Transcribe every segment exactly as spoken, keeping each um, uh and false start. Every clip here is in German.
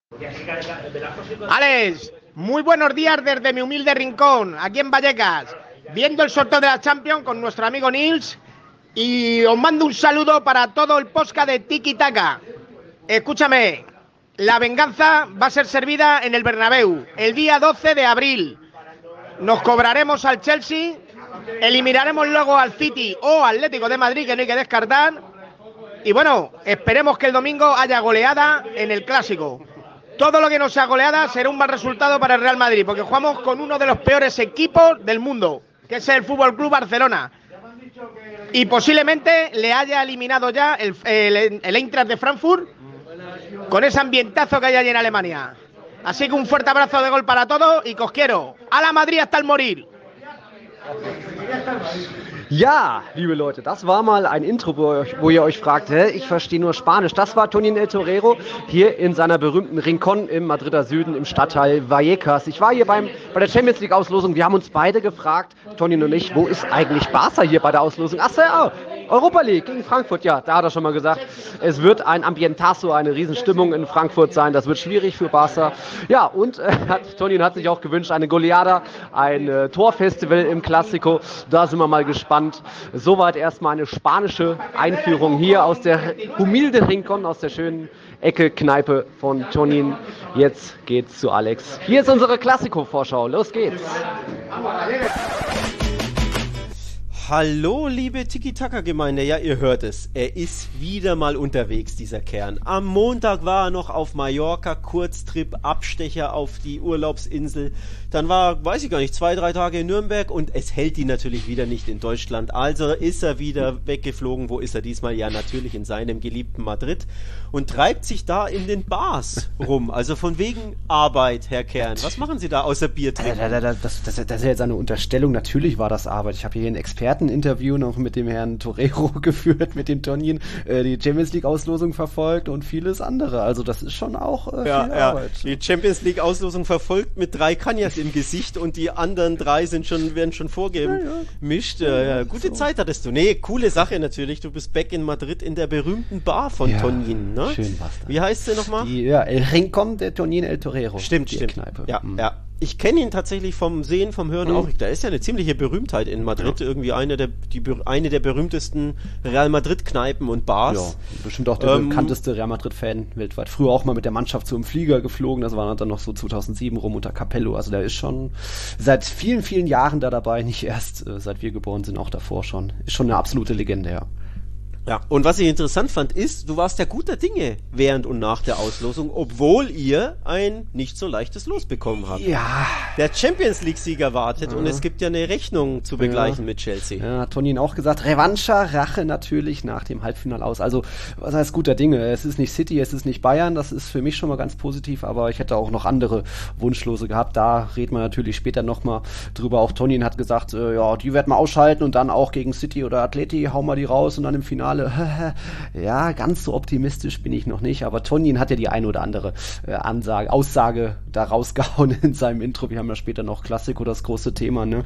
Alex, muy buenos días desde mi humilde rincón, aquí en Vallecas, viendo el sorteo de la Champions con nuestro amigo Nils, y os mando un saludo para todo el podcast de Tiki Taka. Escúchame, la venganza va a ser servida en el Bernabéu el día doce de abril. Nos cobraremos al Chelsea, eliminaremos luego al City o Atlético de Madrid, que no hay que descartar, y bueno, esperemos que el domingo haya goleada en el Clásico. Todo lo que no sea goleada será un mal resultado para el Real Madrid, porque jugamos con uno de los peores equipos del mundo, que es el Fútbol Club Barcelona. Y posiblemente le haya eliminado ya el, el, el Eintracht de Frankfurt con ese ambientazo que hay allí en Alemania. Así que un fuerte abrazo de gol para todos y que os quiero. ¡A la Madrid hasta el morir! Ja, liebe Leute, das war mal ein Intro, wo ihr euch, wo ihr euch fragt, hä, ich verstehe nur Spanisch. Das war Tonin El Torero hier in seiner berühmten Rincón im Madrider Süden im Stadtteil Vallecas. Ich war hier beim, bei der Champions League Auslosung. Wir haben uns beide gefragt, Tonin und ich, wo ist eigentlich Barca hier bei der Auslosung? Ach so, ja, Europa League gegen Frankfurt, ja, da hat er schon mal gesagt, es wird ein Ambientazo, eine Riesenstimmung in Frankfurt sein. Das wird schwierig für Barca. Ja, und äh, hat, Tonin hat sich auch gewünscht, eine Goleada, ein äh, Torfestival im Clásico. Da sind wir mal gespannt. Soweit erstmal eine spanische Einführung hier aus der humilde Rincón, aus der schönen Ecke Kneipe von Tonin. Jetzt geht's zu Alex. Hier ist unsere Clásico-Vorschau. Los geht's. Hallo, liebe Tiki-Taka-Gemeinde. Ja, ihr hört es. Er ist wieder mal unterwegs, dieser Kern. Am Montag war er noch auf Mallorca, Kurztrip, Abstecher auf die Urlaubsinsel. Dann war, weiß ich gar nicht, zwei, drei Tage in Nürnberg und es hält ihn natürlich wieder nicht in Deutschland. Also ist er wieder weggeflogen. Wo ist er diesmal? Ja, natürlich in seinem geliebten Madrid und treibt sich da in den Bars rum. Also von wegen Arbeit, Herr Kern. Was machen Sie da außer Bier trinken? Das, das, das, das ist jetzt eine Unterstellung. Natürlich war das Arbeit. Ich habe hier einen Experteninterview noch mit dem Herrn Torero geführt, mit dem Tonin, äh, die Champions League Auslosung verfolgt und vieles andere. Also das ist schon auch äh, ja, viel ja. Arbeit. Die Champions League Auslosung verfolgt mit drei Kanjas im Gesicht und die anderen drei sind schon, werden schon vorgemischt. Ja, ja. Ja, ja, gute so. Zeit hattest du. Nee, coole Sache natürlich. Du bist back in Madrid in der berühmten Bar von ja, Tonin, ne? Schön war's da. Wie heißt sie nochmal? Die, ja, El Rincón de Tonin El Torero. Stimmt, die stimmt. Kneipe. Ja, mhm. ja. Ich kenne ihn tatsächlich vom Sehen, vom Hören mhm. auch. Da ist ja eine ziemliche Berühmtheit in Madrid. Ja. Irgendwie eine der, die, eine der berühmtesten Real Madrid-Kneipen und Bars. Ja, bestimmt auch der ähm, bekannteste Real Madrid-Fan weltweit. Früher auch mal mit der Mannschaft so im Flieger geflogen. Das war dann noch so zweitausendsieben rum unter Capello. Also der ist schon seit vielen, vielen Jahren da dabei. Nicht erst äh, seit wir geboren sind, auch davor schon. Ist schon eine absolute Legende, ja. Ja, und was ich interessant fand, ist, du warst ja guter Dinge während und nach der Auslosung, obwohl ihr ein nicht so leichtes Los bekommen habt. Ja. Der Champions-League-Sieger wartet ja. und es gibt ja eine Rechnung zu begleichen ja. mit Chelsea. Ja, hat Tonin auch gesagt, Revancha, Rache natürlich nach dem Halbfinale aus. Also, was heißt guter Dinge? Es ist nicht City, es ist nicht Bayern, das ist für mich schon mal ganz positiv, aber ich hätte auch noch andere Wunschlose gehabt. Da reden wir natürlich später nochmal drüber. Auch Tonin hat gesagt, äh, ja, die werden wir ausschalten und dann auch gegen City oder Atleti hauen wir die raus und dann im Finale ja, ganz so optimistisch bin ich noch nicht, aber Tonin hat ja die eine oder andere äh, Ansage, Aussage da rausgehauen in seinem Intro. Wir haben ja später noch Clásico, das große Thema, ne?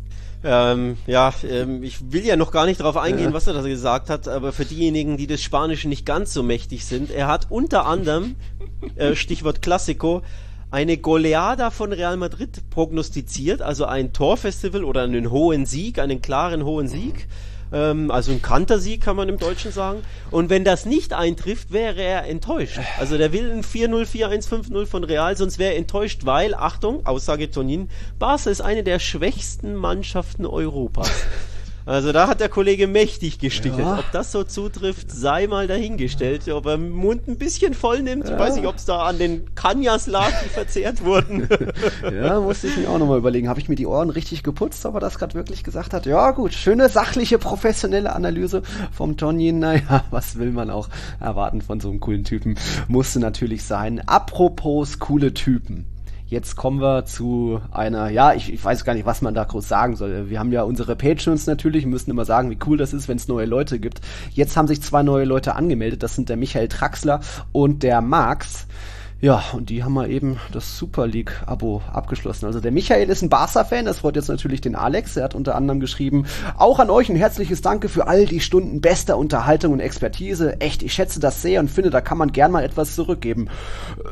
Ähm, ja, ähm, ich will ja noch gar nicht darauf eingehen, ja. was er da gesagt hat, aber für diejenigen, die des Spanischen nicht ganz so mächtig sind, er hat unter anderem, äh, Stichwort Clásico, eine Goleada von Real Madrid prognostiziert, also ein Torfestival oder einen hohen Sieg, einen klaren hohen Sieg. Also ein Kantersieg kann man im Deutschen sagen. Und wenn das nicht eintrifft, wäre er enttäuscht. Also der will ein vier null, vier eins, fünf null von Real, sonst wäre er enttäuscht, weil, Achtung, Aussage Tonin, Barca ist eine der schwächsten Mannschaften Europas. Also da hat der Kollege mächtig gestichelt. Ja. Ob das so zutrifft, sei mal dahingestellt. Ob er den Mund ein bisschen voll nimmt, ja. Ich weiß nicht, ob es da an den Kanjas lag, die verzehrt wurden. Ja, musste ich mir auch nochmal überlegen. Habe ich mir die Ohren richtig geputzt, ob er das gerade wirklich gesagt hat? Ja gut, schöne, sachliche, professionelle Analyse vom Tonin. Naja, was will man auch erwarten von so einem coolen Typen? Musste natürlich sein. Apropos coole Typen. Jetzt kommen wir zu einer, ja, ich, ich weiß gar nicht, was man da groß sagen soll. Wir haben ja unsere Patrons natürlich, müssen immer sagen, wie cool das ist, wenn es neue Leute gibt. Jetzt haben sich zwei neue Leute angemeldet, das sind der Michael Traxler und der Max. Ja, und die haben mal eben das Super League-Abo abgeschlossen. Also der Michael ist ein Barca-Fan, das freut jetzt natürlich den Alex. Er hat unter anderem geschrieben, auch an euch ein herzliches Danke für all die Stunden bester Unterhaltung und Expertise. Echt, ich schätze das sehr und finde, da kann man gern mal etwas zurückgeben.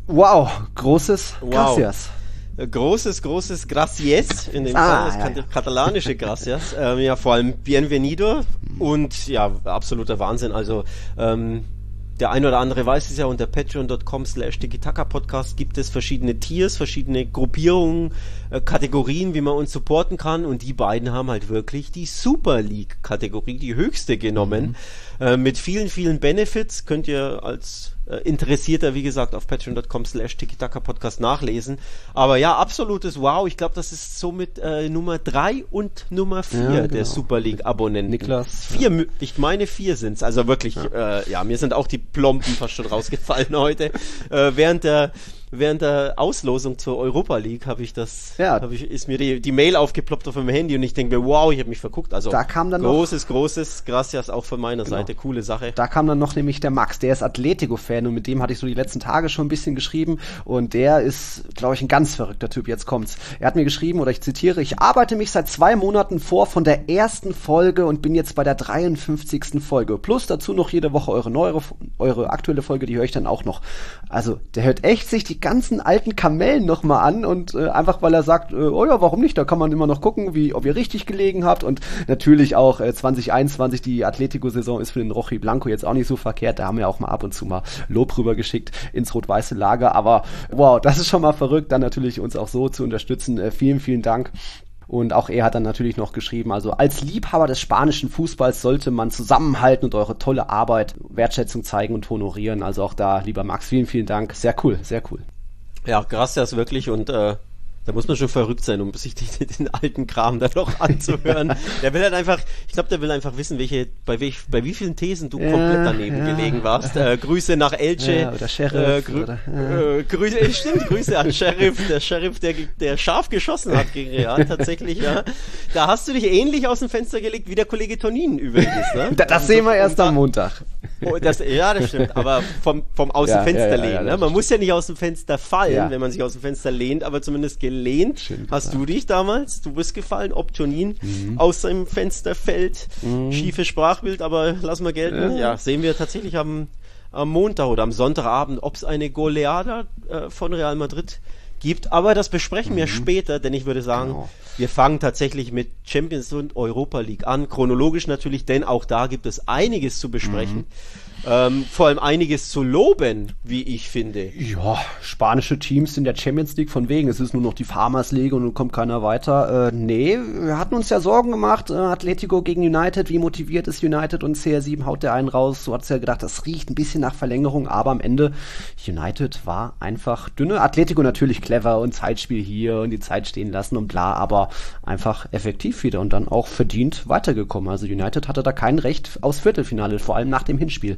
Wow, großes Wow. Gracias. Großes, großes Gracias, in dem Ah, Fall, das ja, ja. katalanische Gracias, ähm, ja, vor allem Bienvenido und ja, absoluter Wahnsinn, also ähm, der ein oder andere weiß es ja, unter patreon dot com slash tiki-taka podcast gibt es verschiedene Tiers, verschiedene Gruppierungen, äh, Kategorien, wie man uns supporten kann, und die beiden haben halt wirklich die Super League Kategorie, die höchste genommen, mhm. äh, mit vielen, vielen Benefits, könnt ihr als äh, Interessierter, wie gesagt, auf patreon dot com slash tiki-taka podcast nachlesen, aber ja, absolutes Wow, ich glaube, das ist somit äh, Nummer drei und Nummer vier ja, genau. der Super League Abonnenten. Niklas. Vier, ja. Ich meine vier sind's, also wirklich, ja, äh, ja mir sind auch die Plomben fast schon rausgefallen heute. Äh, während der während der Auslosung zur Europa League habe ich das, ja. hab ich, ist mir die, die Mail aufgeploppt auf meinem Handy und ich denke mir, wow, ich habe mich verguckt. Also da kam dann großes, noch, großes Gracias auch von meiner genau. Seite, coole Sache. Da kam dann noch nämlich der Max, der ist Atletico-Fan und mit dem hatte ich so die letzten Tage schon ein bisschen geschrieben und der ist, glaube ich, ein ganz verrückter Typ, jetzt kommt's. Er hat mir geschrieben, oder ich zitiere, ich arbeite mich seit zwei Monaten vor von der ersten Folge und bin jetzt bei der dreiundfünfzigsten Folge. Plus dazu noch jede Woche eure neue, eure aktuelle Folge, die höre ich dann auch noch. Also, der hört echt sich die ganzen alten Kamellen nochmal an und äh, einfach, weil er sagt, äh, oh ja, warum nicht, da kann man immer noch gucken, wie, ob ihr richtig gelegen habt und natürlich auch äh, zwanzig einundzwanzig, die Atletico-Saison ist für den Rochi Blanco jetzt auch nicht so verkehrt, da haben wir auch mal ab und zu mal Lob rübergeschickt ins rot-weiße Lager, aber wow, das ist schon mal verrückt, dann natürlich uns auch so zu unterstützen, äh, vielen, vielen Dank. Und auch er hat dann natürlich noch geschrieben, also als Liebhaber des spanischen Fußballs sollte man zusammenhalten und eure tolle Arbeit, Wertschätzung zeigen und honorieren. Also auch da, lieber Max, vielen, vielen Dank. Sehr cool, sehr cool. Ja, gracias wirklich und äh, da muss man schon verrückt sein, um sich die, den alten Kram da noch anzuhören. Der will halt einfach, ich glaube, der will einfach wissen, welche, bei, welch, bei wie vielen Thesen du ja, komplett daneben ja. gelegen warst. Äh, Grüße nach Elche. Ja, oder Sheriff. Äh, grü oder, ja. äh, Grüße, stimmt, Grüße an Sheriff. Der Sheriff, der, der scharf geschossen hat gegen Real, tatsächlich, ja. Da hast du dich ähnlich aus dem Fenster gelegt wie der Kollege Tonin übrigens, ne? Das, das sehen wir erst am Montag. Oh, das, ja, das stimmt, aber vom, vom aus dem ja, Fenster ja, ja, lehnen. ja, Ne? Man stimmt. muss ja nicht aus dem Fenster fallen, ja. wenn man sich aus dem Fenster lehnt, aber zumindest gelehnt. Stimmt, Hast ja. du dich damals, du bist gefallen, ob Tonin mhm. aus seinem Fenster fällt. Mhm. Schiefes Sprachbild, aber lassen wir gelten. Ja, ja sehen wir tatsächlich am, am Montag oder am Sonntagabend, ob es eine Goleada äh, von Real Madrid gibt. Aber das besprechen mhm. wir später, denn ich würde sagen, genau. wir fangen tatsächlich mit Champions und Europa League an. Chronologisch natürlich, denn auch da gibt es einiges zu besprechen. Mhm. Ähm, vor allem einiges zu loben, wie ich finde. Ja, spanische Teams in der Champions League von wegen, es ist nur noch die Farmers League und nun kommt keiner weiter. Äh, nee, wir hatten uns ja Sorgen gemacht, äh, Atletico gegen United, wie motiviert ist United und C R sieben haut der einen raus. So hat's ja gedacht, das riecht ein bisschen nach Verlängerung, aber am Ende United war einfach dünne. Atletico natürlich clever und Zeitspiel hier und die Zeit stehen lassen und bla, aber einfach effektiv wieder und dann auch verdient weitergekommen. Also United hatte da kein Recht aufs Viertelfinale, vor allem nach dem Hinspiel.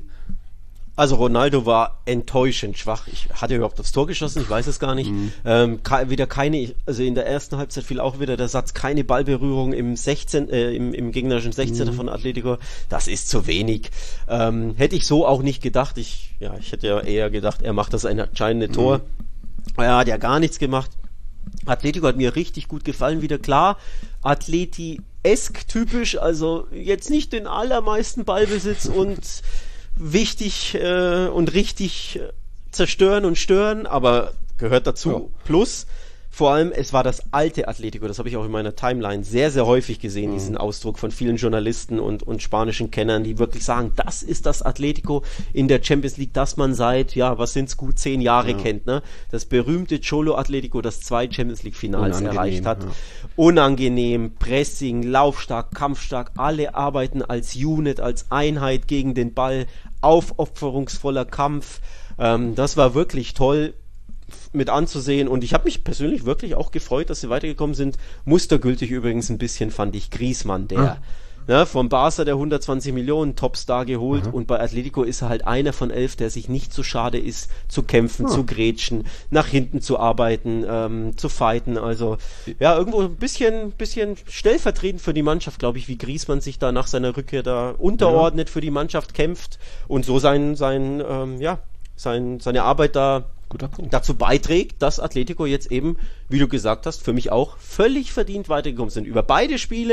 Also Ronaldo war enttäuschend schwach. Ich hatte überhaupt das Tor geschossen, ich weiß es gar nicht. Mhm. Ähm, wieder keine, also in der ersten Halbzeit fiel auch wieder der Satz, keine Ballberührung im sechzehn, äh, im, im gegnerischen sechzehner mhm. von Atletico. Das ist zu wenig. Ähm, hätte ich so auch nicht gedacht. Ich, ja, ich hätte ja eher gedacht, er macht das ein entscheidende mhm. Tor. Er hat ja gar nichts gemacht. Atletico hat mir richtig gut gefallen, wieder klar. Atleti-esk typisch, also jetzt nicht den allermeisten Ballbesitz und wichtig äh, und richtig äh, zerstören und stören, aber gehört dazu. Ja. Plus, vor allem, es war das alte Atletico, das habe ich auch in meiner Timeline sehr, sehr häufig gesehen, mhm. diesen Ausdruck von vielen Journalisten und, und spanischen Kennern, die wirklich sagen, das ist das Atletico in der Champions League, das man seit, ja, was sind's, gut zehn Jahre ja. kennt, ne? Das berühmte Cholo Atletico, das zwei Champions League Finals Unangenehm, erreicht hat. Ja. Unangenehm, Pressing, laufstark, kampfstark, alle arbeiten als Unit, als Einheit gegen den Ball, aufopferungsvoller Kampf. Ähm, das war wirklich toll mit anzusehen und ich habe mich persönlich wirklich auch gefreut, dass sie weitergekommen sind. Mustergültig übrigens ein bisschen fand ich Griezmann, der ah. ne, vom Barca der hundertzwanzig Millionen Topstar geholt mhm. und bei Atletico ist er halt einer von elf, der sich nicht so schade ist, zu kämpfen, ah. zu grätschen, nach hinten zu arbeiten, ähm, zu fighten. Also ja, irgendwo ein bisschen, bisschen stellvertretend für die Mannschaft, glaube ich, wie Griezmann sich da nach seiner Rückkehr da unterordnet, ja. für die Mannschaft kämpft und so sein, sein, ähm, ja, sein, seine Arbeit da dazu beiträgt, dass Atletico jetzt eben, wie du gesagt hast, für mich auch völlig verdient weitergekommen sind. Über beide Spiele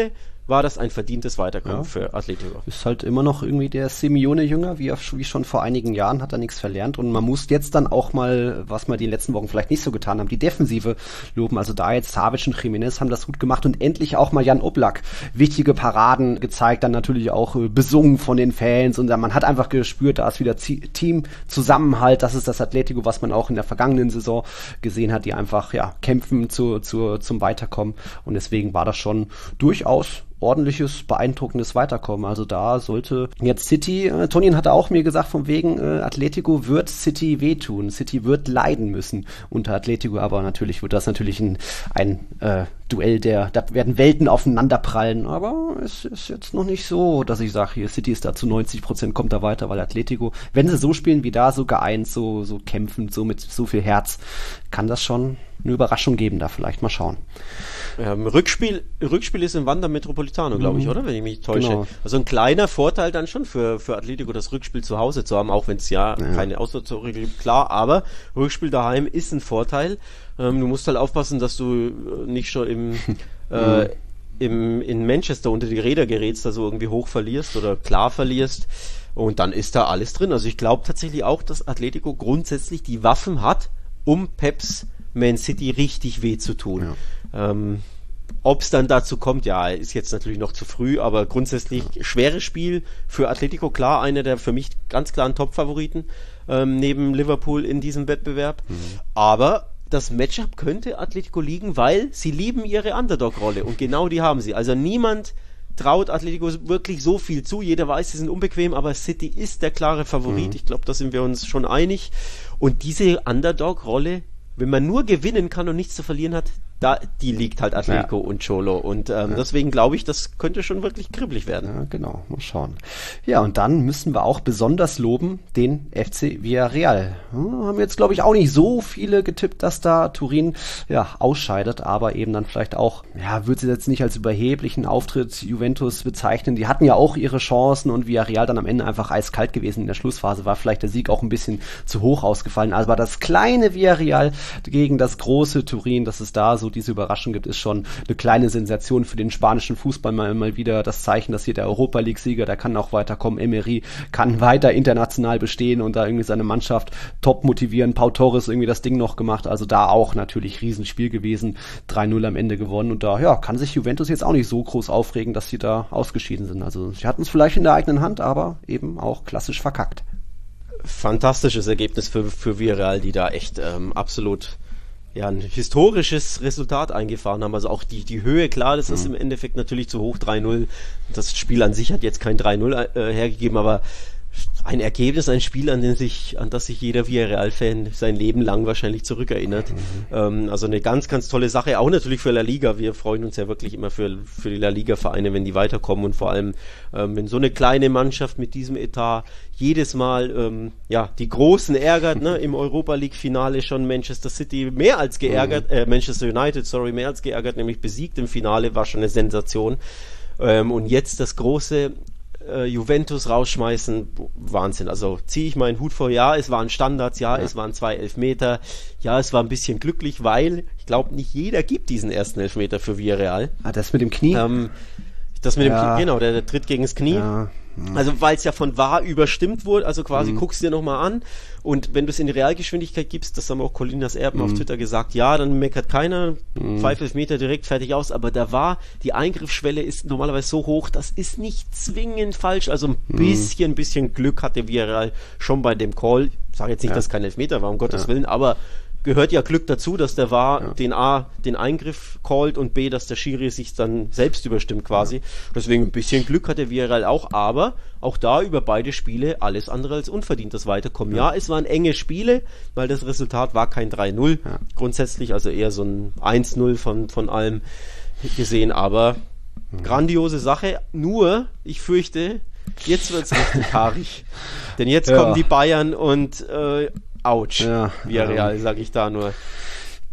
war das ein verdientes Weiterkommen ja. für Atletico. Ist halt immer noch irgendwie der Simeone-Jünger, wie, wie schon vor einigen Jahren, hat er nichts verlernt und man muss jetzt dann auch mal, was wir die letzten Wochen vielleicht nicht so getan haben, die Defensive loben. Also da jetzt Savic und Jiménez haben das gut gemacht und endlich auch mal Jan Oblak wichtige Paraden gezeigt, dann natürlich auch äh, besungen von den Fans und man hat einfach gespürt, da ist wieder Z- Teamzusammenhalt, das ist das Atletico, was man auch in der vergangenen Saison gesehen hat, die einfach ja kämpfen zu, zu, zum Weiterkommen und deswegen war das schon durchaus ordentliches, beeindruckendes Weiterkommen. Also da sollte jetzt City, äh, Tonien hatte auch mir gesagt, von wegen äh, Atletico wird City wehtun. City wird leiden müssen unter Atletico, aber natürlich wird das natürlich ein, ein äh, Duell, der, da werden Welten aufeinanderprallen, aber es ist jetzt noch nicht so, dass ich sage, hier City ist da zu neunzig Prozent, kommt da weiter, weil Atletico, wenn sie so spielen wie da, so geeint, so, so kämpfend, so mit so viel Herz, kann das schon eine Überraschung geben, da vielleicht mal schauen. Ähm, Rückspiel, Rückspiel ist im Wanda Metropolitano, glaube ich, oder? Wenn ich mich täusche. Genau. Also ein kleiner Vorteil dann schon für, für Atletico, das Rückspiel zu Hause zu haben, auch wenn es ja, ja keine Auswärtsregel gibt, klar, aber Rückspiel daheim ist ein Vorteil. Ähm, du musst halt aufpassen, dass du nicht schon im, äh, im, in Manchester unter die Räder gerätst, da so irgendwie hoch verlierst oder klar verlierst. Und dann ist da alles drin. Also ich glaube tatsächlich auch, dass Atletico grundsätzlich die Waffen hat, um Peps Man City richtig weh zu tun. Ja. Ähm, ob es dann dazu kommt, ja, ist jetzt natürlich noch zu früh, aber grundsätzlich ja. schweres Spiel für Atletico, klar, einer der für mich ganz klaren Top-Favoriten ähm, neben Liverpool in diesem Wettbewerb. Mhm. Aber das Matchup könnte Atletico liegen, weil sie lieben ihre Underdog-Rolle und genau die haben sie. Also niemand traut Atletico wirklich so viel zu. Jeder weiß, sie sind unbequem, aber City ist der klare Favorit. Mhm. Ich glaube, da sind wir uns schon einig. Und diese Underdog-Rolle, wenn man nur gewinnen kann und nichts zu verlieren hat, da, die liegt halt Atletico ja. und Cholo. Und ähm, ja. deswegen glaube ich, das könnte schon wirklich kribbelig werden. Ja, genau. Mal schauen. Ja, und dann müssen wir auch besonders loben den F C Villarreal. Hm, haben jetzt, glaube ich, auch nicht so viele getippt, dass da Turin ja ausscheidet, aber eben dann vielleicht auch, ja, würde sie jetzt nicht als überheblichen Auftritt Juventus bezeichnen. Die hatten ja auch ihre Chancen und Villarreal dann am Ende einfach eiskalt gewesen in der Schlussphase. War vielleicht der Sieg auch ein bisschen zu hoch ausgefallen. Aber das kleine Villarreal gegen das große Turin, dass es da so diese Überraschung gibt, ist schon eine kleine Sensation für den spanischen Fußball. Mal, mal wieder das Zeichen, dass hier der Europa-League-Sieger, der kann auch weiterkommen. Emery kann weiter international bestehen und da irgendwie seine Mannschaft top motivieren. Pau Torres irgendwie das Ding noch gemacht. Also da auch natürlich Riesenspiel gewesen. drei null am Ende gewonnen und da ja kann sich Juventus jetzt auch nicht so groß aufregen, dass sie da ausgeschieden sind. Also sie hatten es vielleicht in der eigenen Hand, aber eben auch klassisch verkackt. Fantastisches Ergebnis für, für Villarreal, die da echt ähm, absolut ja, ein historisches Resultat eingefahren haben. Also auch die, die Höhe, klar, das ist mhm. im Endeffekt natürlich zu hoch, drei null. Das Spiel an sich hat jetzt kein drei null äh, hergegeben, aber ein Ergebnis, ein Spiel, an, den sich, an das sich jeder Villarreal-Fan sein Leben lang wahrscheinlich zurückerinnert. Mhm. Ähm, also eine ganz, ganz tolle Sache, auch natürlich für La Liga. Wir freuen uns ja wirklich immer für, für die La Liga-Vereine, wenn die weiterkommen und vor allem, ähm, wenn so eine kleine Mannschaft mit diesem Etat jedes Mal ähm, ja die Großen ärgert, ne? Im Europa-League-Finale schon Manchester City mehr als geärgert, mhm. äh, Manchester United, sorry, mehr als geärgert, nämlich besiegt im Finale, war schon eine Sensation. Ähm, und jetzt das große Juventus rausschmeißen, Wahnsinn. Also ziehe ich meinen Hut vor, ja, es waren Standards, ja, ja, es waren zwei Elfmeter, ja, es war ein bisschen glücklich, weil ich glaube, nicht jeder gibt diesen ersten Elfmeter für Villarreal. Ah, das mit dem Knie? Ähm, das mit ja. dem Knie, genau, der, der Tritt gegen das Knie. Ja. Also weil es ja von V A R überstimmt wurde, also quasi mhm. guckst du dir nochmal an und wenn du es in die Realgeschwindigkeit gibst, das haben auch Colinas Erben mhm. auf Twitter gesagt, ja, dann meckert keiner, mhm. Pfeife Elfmeter direkt, fertig aus, aber da war, die Eingriffsschwelle ist normalerweise so hoch, das ist nicht zwingend falsch, also ein mhm. bisschen, bisschen Glück hatte Villarreal schon bei dem Call, ich sage jetzt nicht, ja. dass kein Elfmeter war, um Gottes ja. Willen, aber gehört ja Glück dazu, dass der V A R ja. den A, den Eingriff callt und B, dass der Schiri sich dann selbst überstimmt quasi. Ja. Deswegen ein bisschen Glück hatte Villarreal auch, aber auch da über beide Spiele alles andere als unverdient das Weiterkommen. Ja, ja es waren enge Spiele, weil das Resultat war kein drei null ja. grundsätzlich, also eher so ein eins null von, von allem gesehen, aber ja. grandiose Sache. Nur, ich fürchte, jetzt wird's richtig haarig. Denn jetzt ja. kommen die Bayern und äh, Autsch, ja, Villarreal, ähm, sag ich da nur.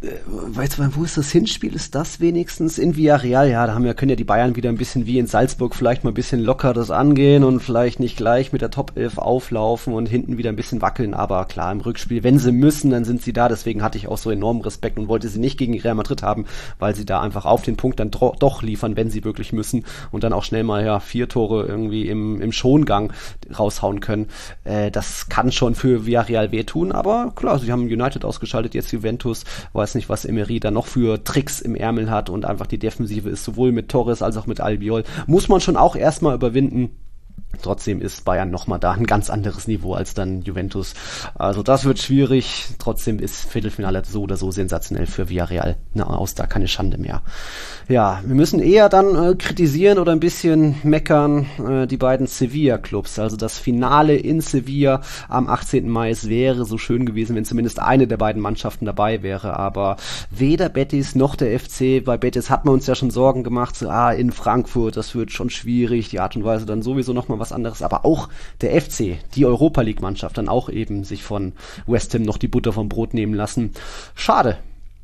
weißt du, wo ist das Hinspiel? Ist das wenigstens in Villarreal? Ja, da haben wir, können ja die Bayern wieder ein bisschen wie in Salzburg vielleicht mal ein bisschen locker das angehen und vielleicht nicht gleich mit der Top elf auflaufen und hinten wieder ein bisschen wackeln, aber klar, im Rückspiel, wenn sie müssen, dann sind sie da, deswegen hatte ich auch so enormen Respekt und wollte sie nicht gegen Real Madrid haben, weil sie da einfach auf den Punkt dann dro- doch liefern, wenn sie wirklich müssen und dann auch schnell mal ja vier Tore irgendwie im, im Schongang raushauen können. Äh, das kann schon für Villarreal wehtun, aber klar, sie haben United ausgeschaltet, jetzt Juventus, weiß nicht, was Emery da noch für Tricks im Ärmel hat und einfach die Defensive ist sowohl mit Torres als auch mit Albiol, muss man schon auch erstmal überwinden. Trotzdem ist Bayern nochmal da ein ganz anderes Niveau als dann Juventus. Also das wird schwierig. Trotzdem ist Viertelfinale so oder so sensationell für Villarreal. Na, aus da keine Schande mehr. Ja, wir müssen eher dann äh, kritisieren oder ein bisschen meckern äh, die beiden Sevilla-Clubs. Also das Finale in Sevilla am achtzehnten Mai, es wäre so schön gewesen, wenn zumindest eine der beiden Mannschaften dabei wäre. Aber weder Betis noch der F C. Bei Betis hat man uns ja schon Sorgen gemacht. So, ah, in Frankfurt, das wird schon schwierig. Die Art und Weise dann sowieso nochmal was anderes, aber auch der F C, die Europa-League-Mannschaft, dann auch eben sich von West Ham noch die Butter vom Brot nehmen lassen. Schade.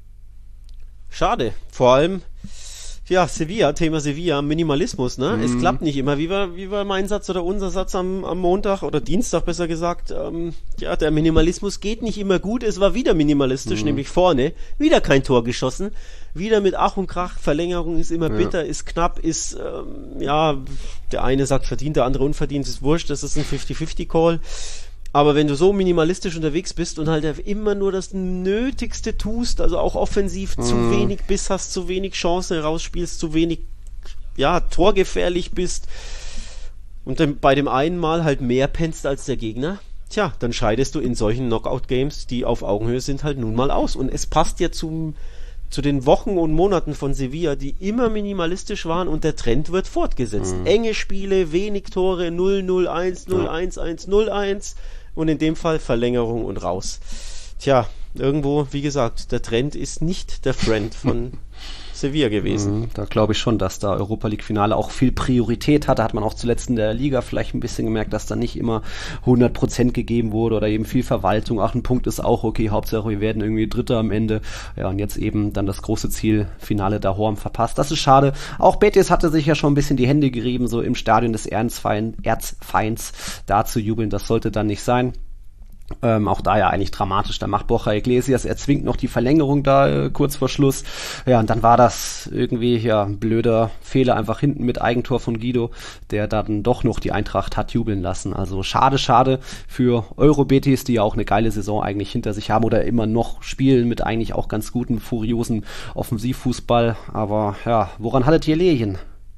Schade. Vor allem, ja, Sevilla, Thema Sevilla, Minimalismus, ne? Mm. Es klappt nicht immer. Wie war, wie war mein Satz oder unser Satz am, am Montag oder Dienstag besser gesagt? Ähm, ja, der Minimalismus geht nicht immer gut. Es war wieder minimalistisch, mm. nämlich vorne. Wieder kein Tor geschossen. Wieder mit Ach und Krach, Verlängerung ist immer bitter, ja. ist knapp, ist, ähm, ja, der eine sagt verdient, der andere unverdient, ist wurscht, das ist ein fifty-fifty-Call. Aber wenn du so minimalistisch unterwegs bist und halt immer nur das Nötigste tust, also auch offensiv mhm. zu wenig Biss hast, zu wenig Chance rausspielst, zu wenig, ja, torgefährlich bist und dann bei dem einen Mal halt mehr pennst als der Gegner, tja, dann scheidest du in solchen Knockout-Games, die auf Augenhöhe sind, halt nun mal aus. Und es passt ja zum zu den Wochen und Monaten von Sevilla, die immer minimalistisch waren und der Trend wird fortgesetzt. Mhm. Enge Spiele, wenig Tore, null null eins, null eins eins, null eins und in dem Fall Verlängerung und raus. Tja, irgendwo, wie gesagt, der Trend ist nicht der Friend von Sevilla gewesen. Mhm, da glaube ich schon, dass da Europa-League-Finale auch viel Priorität hatte. Hat man auch zuletzt in der Liga vielleicht ein bisschen gemerkt, dass da nicht immer hundert Prozent gegeben wurde oder eben viel Verwaltung. Ach, ein Punkt ist auch okay, Hauptsache wir werden irgendwie Dritter am Ende. Ja, und jetzt eben dann das große Ziel, Finale da Horm verpasst. Das ist schade. Auch Betis hatte sich ja schon ein bisschen die Hände gerieben, so im Stadion des Erzfeind, Erzfeinds da zu jubeln. Das sollte dann nicht sein. Ähm, auch da ja eigentlich dramatisch, da macht Borja Iglesias, er zwingt noch die Verlängerung da äh, kurz vor Schluss, ja, und dann war das irgendwie, ja, ein blöder Fehler einfach hinten mit Eigentor von Guido, der dann doch noch die Eintracht hat jubeln lassen, also schade, schade für Eurobetis, die ja auch eine geile Saison eigentlich hinter sich haben oder immer noch spielen mit eigentlich auch ganz guten, furiosen Offensivfußball, aber ja, woran hattet ihr Lehchen?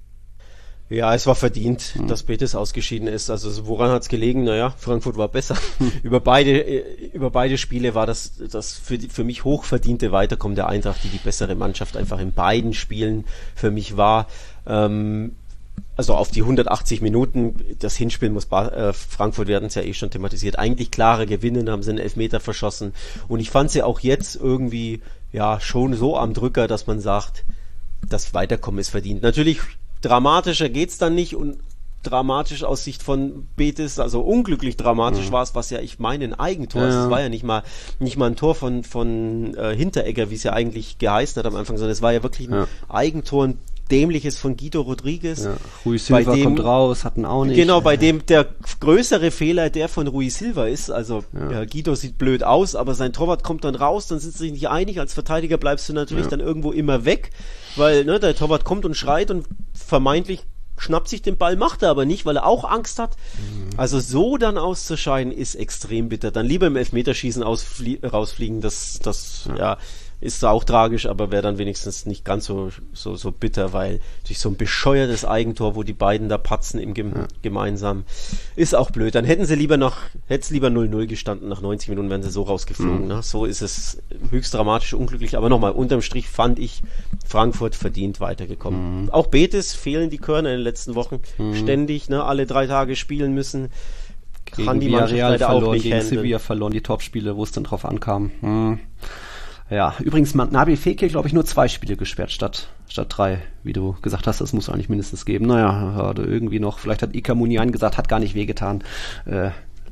Ja, es war verdient, hm. dass Betis ausgeschieden ist. Also woran hat's gelegen? Naja, Frankfurt war besser. Hm. über beide über beide Spiele war das das für die, für mich hochverdiente Weiterkommen der Eintracht, die die bessere Mannschaft einfach in beiden Spielen für mich war. Ähm, also auf die hundertachtzig Minuten, das Hinspiel muss ba- äh, Frankfurt, wir hatten es ja eh schon thematisiert, eigentlich klare Gewinne, da haben sie einen Elfmeter verschossen. Und ich fand sie auch jetzt irgendwie ja schon so am Drücker, dass man sagt, das Weiterkommen ist verdient. Natürlich dramatischer geht's dann nicht und dramatisch aus Sicht von Betis, also unglücklich dramatisch mhm. war es, was ja ich meine, ein Eigentor. Ja. Es war ja nicht mal nicht mal ein Tor von von äh, Hinteregger, wie es ja eigentlich geheißen hat am Anfang, sondern es war ja wirklich ein ja. Eigentor, ein dämliches von Guido Rodriguez. Ja. Rui Silva bei dem, kommt raus, hatten auch nicht. Genau, bei dem der größere Fehler der von Rui Silva ist, also ja. Ja, Guido sieht blöd aus, aber sein Torwart kommt dann raus, dann sind sie sich nicht einig, als Verteidiger bleibst du natürlich ja. dann irgendwo immer weg, weil ne, der Torwart kommt und schreit und vermeintlich schnappt sich den Ball, macht er aber nicht, weil er auch Angst hat. Mhm. Also so dann auszuscheiden, ist extrem bitter. Dann lieber im Elfmeterschießen ausflie- rausfliegen, das, das ja. ja ist auch tragisch, aber wäre dann wenigstens nicht ganz so, so, so bitter, weil durch so ein bescheuertes Eigentor, wo die beiden da patzen im Gem- ja. gemeinsam, ist auch blöd. Dann hätten sie lieber noch, hätte es lieber null null gestanden, nach neunzig Minuten wären sie so rausgeflogen. Mhm. Ne? So ist es höchst dramatisch, unglücklich, aber nochmal, unterm Strich fand ich Frankfurt verdient weitergekommen. Mhm. Auch Betis fehlen die Körner in den letzten Wochen mhm. ständig, ne? Alle drei Tage spielen müssen. Gegen kann die Mannschaft leider verloren, auch nicht gegen handeln. Sevilla verloren, die Topspiele, wo es dann drauf ankam. Mhm. Ja, übrigens, Nabil Fekir, glaube ich, nur zwei Spiele gesperrt statt, statt drei, wie du gesagt hast, das muss eigentlich mindestens geben. Naja, hatte irgendwie noch, vielleicht hat Ika Muniain gesagt, hat gar nicht wehgetan. Äh,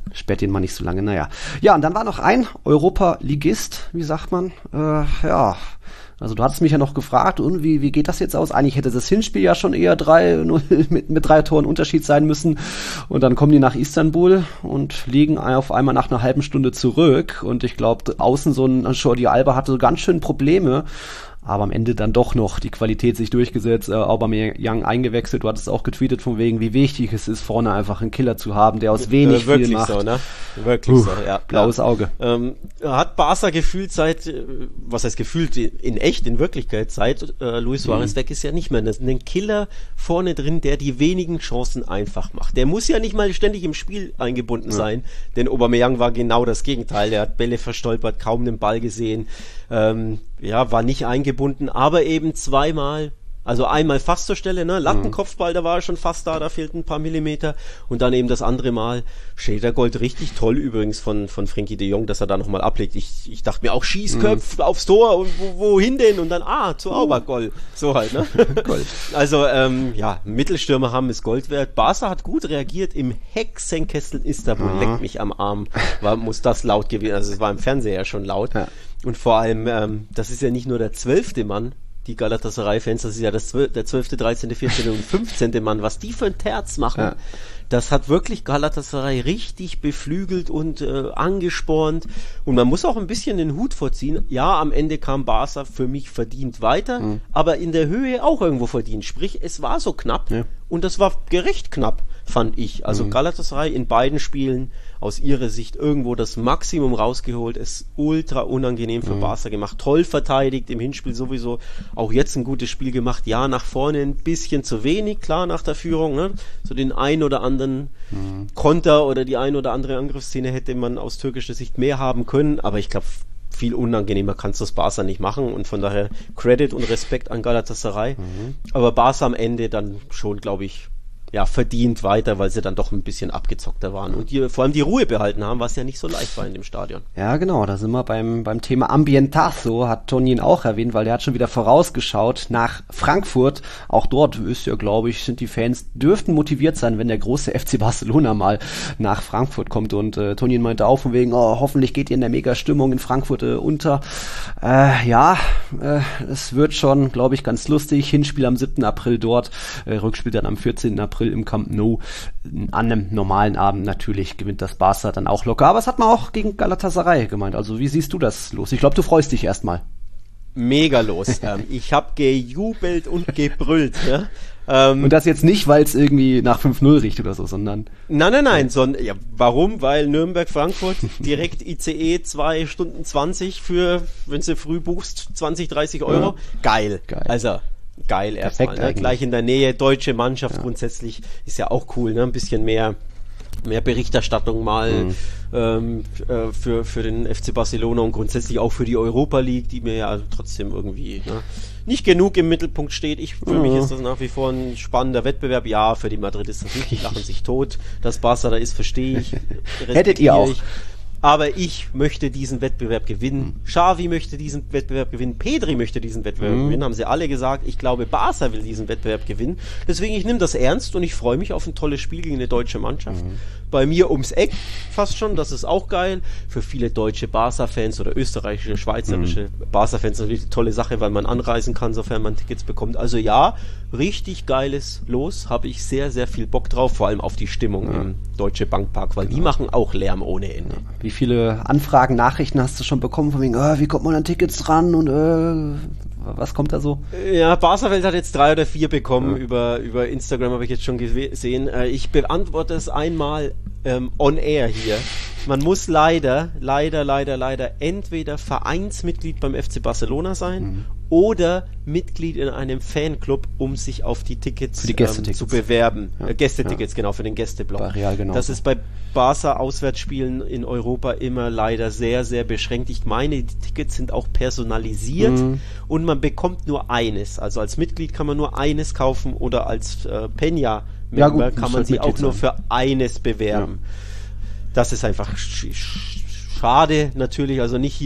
sperrt den mal nicht so lange, naja. Ja, und dann war noch ein Europa-Ligist, wie sagt man, äh, ja, also du hattest mich ja noch gefragt, und wie, wie geht das jetzt aus? Eigentlich hätte das Hinspiel ja schon eher drei null mit, mit drei Toren Unterschied sein müssen. Und dann kommen die nach Istanbul und liegen auf einmal nach einer halben Stunde zurück. Und ich glaube, außen so ein Jordi Alba hatte so ganz schön Probleme. Aber am Ende dann doch noch die Qualität sich durchgesetzt, äh, Aubameyang eingewechselt. Du hattest auch getweetet von wegen, wie wichtig es ist, vorne einfach einen Killer zu haben, der aus wenig äh, viel macht. Wirklich so, ne? Wirklich Puh, so, ja. Blaues Auge. Ähm, hat Barca gefühlt seit, was heißt gefühlt, in echt, in Wirklichkeit, seit äh, Luis Suarez mhm. weg ist ja nicht mehr. Das ist ein Killer vorne drin, der die wenigen Chancen einfach macht. Der muss ja nicht mal ständig im Spiel eingebunden ja. sein, denn Aubameyang war genau das Gegenteil. Der hat Bälle verstolpert, kaum den Ball gesehen. Ähm, ja, war nicht eingebunden, aber eben zweimal, also einmal fast zur Stelle, ne, Lattenkopfball, da war er schon fast da, da fehlten ein paar Millimeter, und dann eben das andere Mal, Schädergold, richtig toll übrigens von, von Frenkie de Jong, dass er da nochmal ablegt. Ich, ich dachte mir auch, Schießköpf mhm. aufs Tor, und wo, wohin denn? Und dann, ah, zu Auba, Gold. So halt, ne? Gold. Also, ähm, ja, Mittelstürmer haben es Gold wert. Barca hat gut reagiert im Hexenkessel Istanbul, mhm. leckt mich am Arm, war, muss das laut gewesen, also es war im Fernseher ja schon laut. Ja. Und vor allem, ähm, das ist ja nicht nur der zwölfte Mann, die Galatasaray-Fans, das ist ja das zwölfte, der zwölfte, dreizehnte, vierzehnte und fünfzehnte Mann, was die für ein Terz machen, ja. Das hat wirklich Galatasaray richtig beflügelt und äh, angespornt, und man muss auch ein bisschen den Hut vorziehen. Ja, am Ende kam Barca für mich verdient weiter, mhm. aber in der Höhe auch irgendwo verdient, sprich, es war so knapp, ja. und das war gerecht knapp, fand ich. Also mhm. Galatasaray in beiden Spielen aus ihrer Sicht irgendwo das Maximum rausgeholt, es ultra unangenehm für mhm. Barca gemacht, toll verteidigt, im Hinspiel sowieso, auch jetzt ein gutes Spiel gemacht, ja, nach vorne ein bisschen zu wenig, klar, nach der Führung, ne? So den ein oder anderen mhm. Konter oder die ein oder andere Angriffsszene hätte man aus türkischer Sicht mehr haben können, aber ich glaube, viel unangenehmer kannst du das Barca nicht machen, und von daher Credit und Respekt an Galatasaray, mhm. aber Barca am Ende dann schon, glaube ich, ja, verdient weiter, weil sie dann doch ein bisschen abgezockter waren und die, vor allem die Ruhe behalten haben, was ja nicht so leicht war in dem Stadion. Ja, genau, da sind wir beim, beim Thema Ambientazo, hat Tonin auch erwähnt, weil der hat schon wieder vorausgeschaut nach Frankfurt. Auch dort ist ja, glaube ich, sind die Fans, dürften motiviert sein, wenn der große F C Barcelona mal nach Frankfurt kommt, und äh, Tonin meinte auch von wegen, oh, hoffentlich geht ihr in der Mega-Stimmung in Frankfurt äh, unter. Äh, ja, äh, es wird schon, glaube ich, ganz lustig. Hinspiel am siebten April dort, äh, Rückspiel dann am vierzehnten April im Camp Nou. An einem normalen Abend natürlich gewinnt das Barca dann auch locker. Aber es hat man auch gegen Galatasaray gemeint. Also wie siehst du das los? Ich glaube, du freust dich erstmal. Mega los. ähm, ich habe gejubelt und gebrüllt. Ja? Ähm, und das jetzt nicht, weil es irgendwie nach fünf null riecht oder so, sondern... Nein, nein, nein. Sondern, ja, warum? Weil Nürnberg-Frankfurt direkt I C E zwei Stunden zwanzig für, wenn du früh buchst, zwanzig, dreißig Euro. Ja. Geil. Geil. Also... Geil erstmal, ne? Gleich in der Nähe, deutsche Mannschaft, ja. Grundsätzlich ist ja auch cool, ne? Ein bisschen mehr, mehr Berichterstattung mal mhm. ähm, äh, für, für den F C Barcelona und grundsätzlich auch für die Europa League, die mir ja also trotzdem irgendwie ne? nicht genug im Mittelpunkt steht. Ich, für mhm. mich ist das nach wie vor ein spannender Wettbewerb. Ja, für die Madrid ist das nicht, die lachen sich tot. Dass Barca da ist, verstehe ich. Hättet ihr auch. Ich. Aber ich möchte diesen Wettbewerb gewinnen. Xavi möchte diesen Wettbewerb gewinnen. Pedri möchte diesen Wettbewerb mhm. gewinnen. Haben sie alle gesagt. Ich glaube, Barca will diesen Wettbewerb gewinnen. Deswegen, ich nehme das ernst und ich freue mich auf ein tolles Spiel gegen eine deutsche Mannschaft. Mhm. Bei mir ums Eck fast schon. Das ist auch geil. Für viele deutsche Barca-Fans oder österreichische, schweizerische mhm. Barca-Fans natürlich eine tolle Sache, weil man anreisen kann, sofern man Tickets bekommt. Also ja, richtig geiles Los. Habe ich sehr, sehr viel Bock drauf. Vor allem auf die Stimmung ja. im Deutsche Bankpark, weil genau. die machen auch Lärm ohne Ende. Ja. Wie viele Anfragen, Nachrichten hast du schon bekommen von wegen, oh, wie kommt man an Tickets dran und äh, was kommt da so? Ja, Barca-Welt hat jetzt drei oder vier bekommen, ja. über, über Instagram habe ich jetzt schon gesehen. Äh, ich beantworte es einmal ähm, on air hier. Man muss leider, leider, leider, leider entweder Vereinsmitglied beim F C Barcelona sein mhm. oder Mitglied in einem Fanclub, um sich auf die Tickets die ähm, zu bewerben. Ja. Äh, Gästetickets, ja. genau, für den Gästeblock. Bei Real genau das so. ist bei Barca-Auswärtsspielen in Europa immer leider sehr, sehr beschränkt. Ich meine, die Tickets sind auch personalisiert mhm. und man bekommt nur eines. Also als Mitglied kann man nur eines kaufen oder als äh, Peña ja, gut, kann man halt sich auch sein. nur für eines bewerben. Ja. Das ist einfach sch- sch- schade natürlich, also nicht hier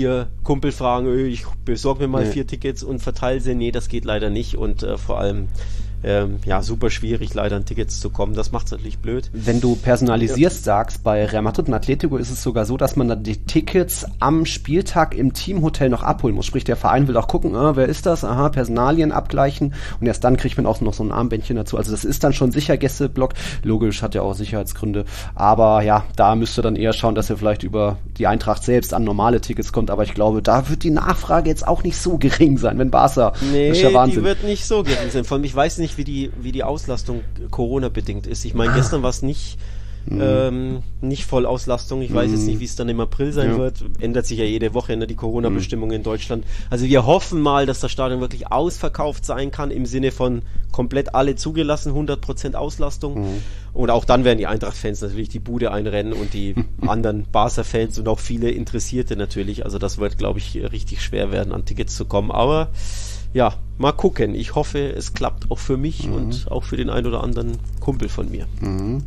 Kumpel fragen, ich besorge mir mal nee. vier Tickets und verteile sie. Nee, das geht leider nicht und äh, vor allem Ähm, ja, super schwierig, leider an Tickets zu kommen. Das macht es natürlich blöd. Wenn du personalisierst, ja. sagst, bei Real Madrid und Atletico ist es sogar so, dass man dann die Tickets am Spieltag im Teamhotel noch abholen muss. Sprich, der Verein will auch gucken, ah, wer ist das? Aha, Personalien abgleichen und erst dann kriegt man auch noch so ein Armbändchen dazu. Also das ist dann schon sicher Gästeblock. Logisch, hat ja auch Sicherheitsgründe. Aber ja, da müsst ihr dann eher schauen, dass ihr vielleicht über die Eintracht selbst an normale Tickets kommt. Aber ich glaube, da wird die Nachfrage jetzt auch nicht so gering sein, wenn Barca, nee, das ist ja Wahnsinn. Die wird nicht so gering sein. Vor allem, ich weiß nicht, wie die, wie die Auslastung Corona-bedingt ist. Ich meine, gestern war es nicht, mm. ähm, nicht Vollauslastung. Ich weiß mm. jetzt nicht, wie es dann im April sein ja. wird. Ändert sich ja jede Woche, ändert die Corona-Bestimmung mm. in Deutschland. Also wir hoffen mal, dass das Stadion wirklich ausverkauft sein kann, im Sinne von komplett alle zugelassen, hundert Prozent Auslastung. Mm. Und auch dann werden die Eintracht-Fans natürlich die Bude einrennen und die anderen Barca-Fans und auch viele Interessierte natürlich. Also das wird, glaube ich, richtig schwer werden, an Tickets zu kommen. Aber ja, mal gucken. Ich hoffe, es klappt auch für mich mhm. und auch für den ein oder anderen Kumpel von mir. Mhm.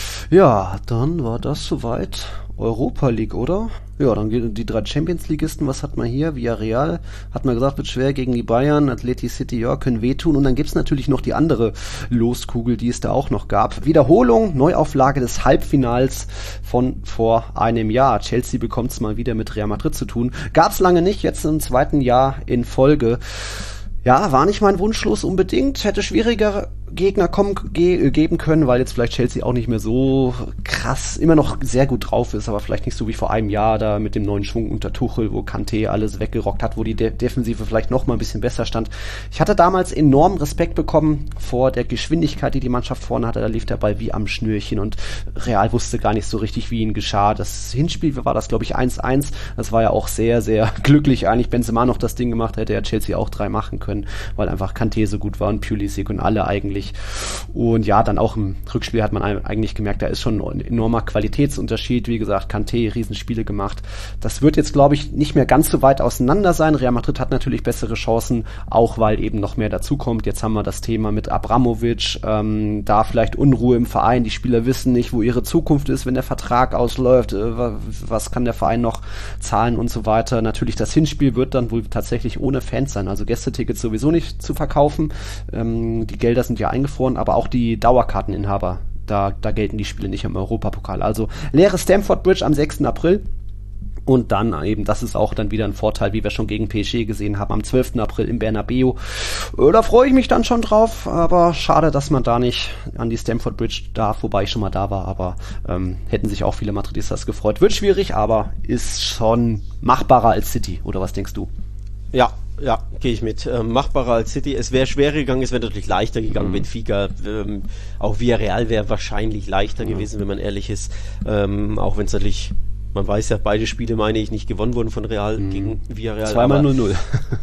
Ja, dann war das soweit Europa League, oder? Ja, dann geht die drei Champions-Ligisten. Was hat man hier? Villarreal, hat man gesagt, wird schwer gegen die Bayern. Athletic City, ja, können wehtun. Und dann gibt's natürlich noch die andere Loskugel, die es da auch noch gab. Wiederholung, Neuauflage des Halbfinals von vor einem Jahr. Chelsea bekommt's mal wieder mit Real Madrid zu tun. Gab's lange nicht, jetzt im zweiten Jahr in Folge. Ja, war nicht mein Wunschlos unbedingt, hätte schwieriger Gegner kommen, ge- geben können, weil jetzt vielleicht Chelsea auch nicht mehr so krass, immer noch sehr gut drauf ist, aber vielleicht nicht so wie vor einem Jahr da mit dem neuen Schwung unter Tuchel, wo Kanté alles weggerockt hat, wo die De- Defensive vielleicht noch mal ein bisschen besser stand. Ich hatte damals enormen Respekt bekommen vor der Geschwindigkeit, die die Mannschaft vorne hatte, da lief der Ball wie am Schnürchen und Real wusste gar nicht so richtig, wie ihnen geschah. Das Hinspiel war das, glaube ich, eins eins, das war ja auch sehr, sehr glücklich eigentlich. Benzema noch das Ding gemacht, hätte ja Chelsea auch drei machen können, weil einfach Kanté so gut war und Pulisic und alle eigentlich. Und ja, dann auch im Rückspiel hat man eigentlich gemerkt, da ist schon ein enormer Qualitätsunterschied. Wie gesagt, Kanté, Riesenspiele gemacht. Das wird jetzt, glaube ich, nicht mehr ganz so weit auseinander sein. Real Madrid hat natürlich bessere Chancen, auch weil eben noch mehr dazukommt. Jetzt haben wir das Thema mit Abramovic, ähm, da vielleicht Unruhe im Verein. Die Spieler wissen nicht, wo ihre Zukunft ist, wenn der Vertrag ausläuft. Äh, was kann der Verein noch zahlen und so weiter. Natürlich, das Hinspiel wird dann wohl tatsächlich ohne Fans sein. Also Gästetickets sowieso nicht zu verkaufen. Ähm, die Gelder sind ja eingefroren, aber auch die Dauerkarteninhaber, da, da gelten die Spiele nicht im Europapokal. Also leere Stamford Bridge am sechsten April und dann eben, das ist auch dann wieder ein Vorteil, wie wir schon gegen P S G gesehen haben, am zwölften April im Bernabeu. Da freue ich mich dann schon drauf, aber schade, dass man da nicht an die Stamford Bridge darf, wobei ich schon mal da war, aber ähm, hätten sich auch viele Madridistas gefreut. Wird schwierig, aber ist schon machbarer als City, oder was denkst du? Ja, ja, gehe ich mit. Ähm, machbarer als City. Es wäre schwerer gegangen, es wäre natürlich leichter gegangen. Mhm. Benfica, ähm, auch Villarreal wäre wahrscheinlich leichter mhm. gewesen, wenn man ehrlich ist. Ähm, auch wenn es natürlich, man weiß ja, beide Spiele, meine ich, nicht gewonnen wurden von Real mhm. gegen Villarreal. Zweimal null null.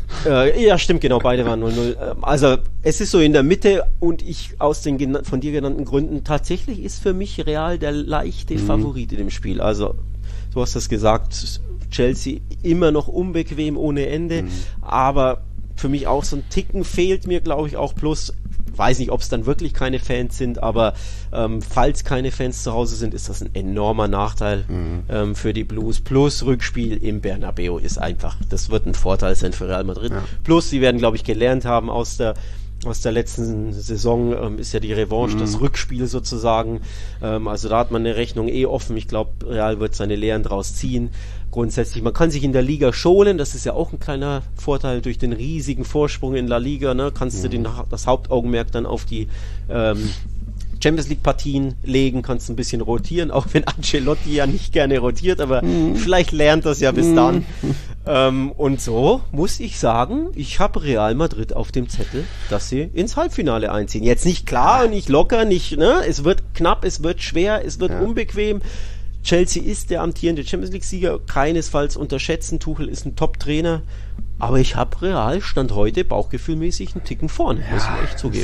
äh, ja, stimmt, genau, beide waren null null. Ähm, also, es ist so in der Mitte und ich aus den gena- von dir genannten Gründen, tatsächlich ist für mich Real der leichte mhm. Favorit in dem Spiel. Also, du hast das gesagt, Chelsea immer noch unbequem ohne Ende, mhm. aber für mich auch so ein Ticken fehlt mir, glaube ich, auch plus, weiß nicht, ob es dann wirklich keine Fans sind, aber ähm, falls keine Fans zu Hause sind, ist das ein enormer Nachteil mhm. ähm, für die Blues. Plus Rückspiel im Bernabeu ist einfach, das wird ein Vorteil sein für Real Madrid. Ja. Plus, sie werden, glaube ich, gelernt haben aus der aus der letzten Saison, ähm, ist ja die Revanche, mhm. das Rückspiel sozusagen. Ähm, also da hat man eine Rechnung eh offen. Ich glaube, Real wird seine Lehren draus ziehen. Grundsätzlich, man kann sich in der Liga schonen, das ist ja auch ein kleiner Vorteil durch den riesigen Vorsprung in La Liga, ne? Kannst mhm. du den, das Hauptaugenmerk dann auf die ähm, Champions League Partien legen, kannst ein bisschen rotieren, auch wenn Ancelotti ja nicht gerne rotiert, aber mhm. vielleicht lernt das ja bis mhm. dann. Ähm, und so muss ich sagen, ich habe Real Madrid auf dem Zettel, dass sie ins Halbfinale einziehen. Jetzt nicht klar, nicht locker, nicht, ne? Es wird knapp, es wird schwer, es wird ja. unbequem. Chelsea ist der amtierende Champions League Sieger, keinesfalls unterschätzen. Tuchel ist ein Top-Trainer. Aber ich habe Real, Stand heute, bauchgefühlmäßig einen Ticken vorne, ja, muss ich echt zugeben.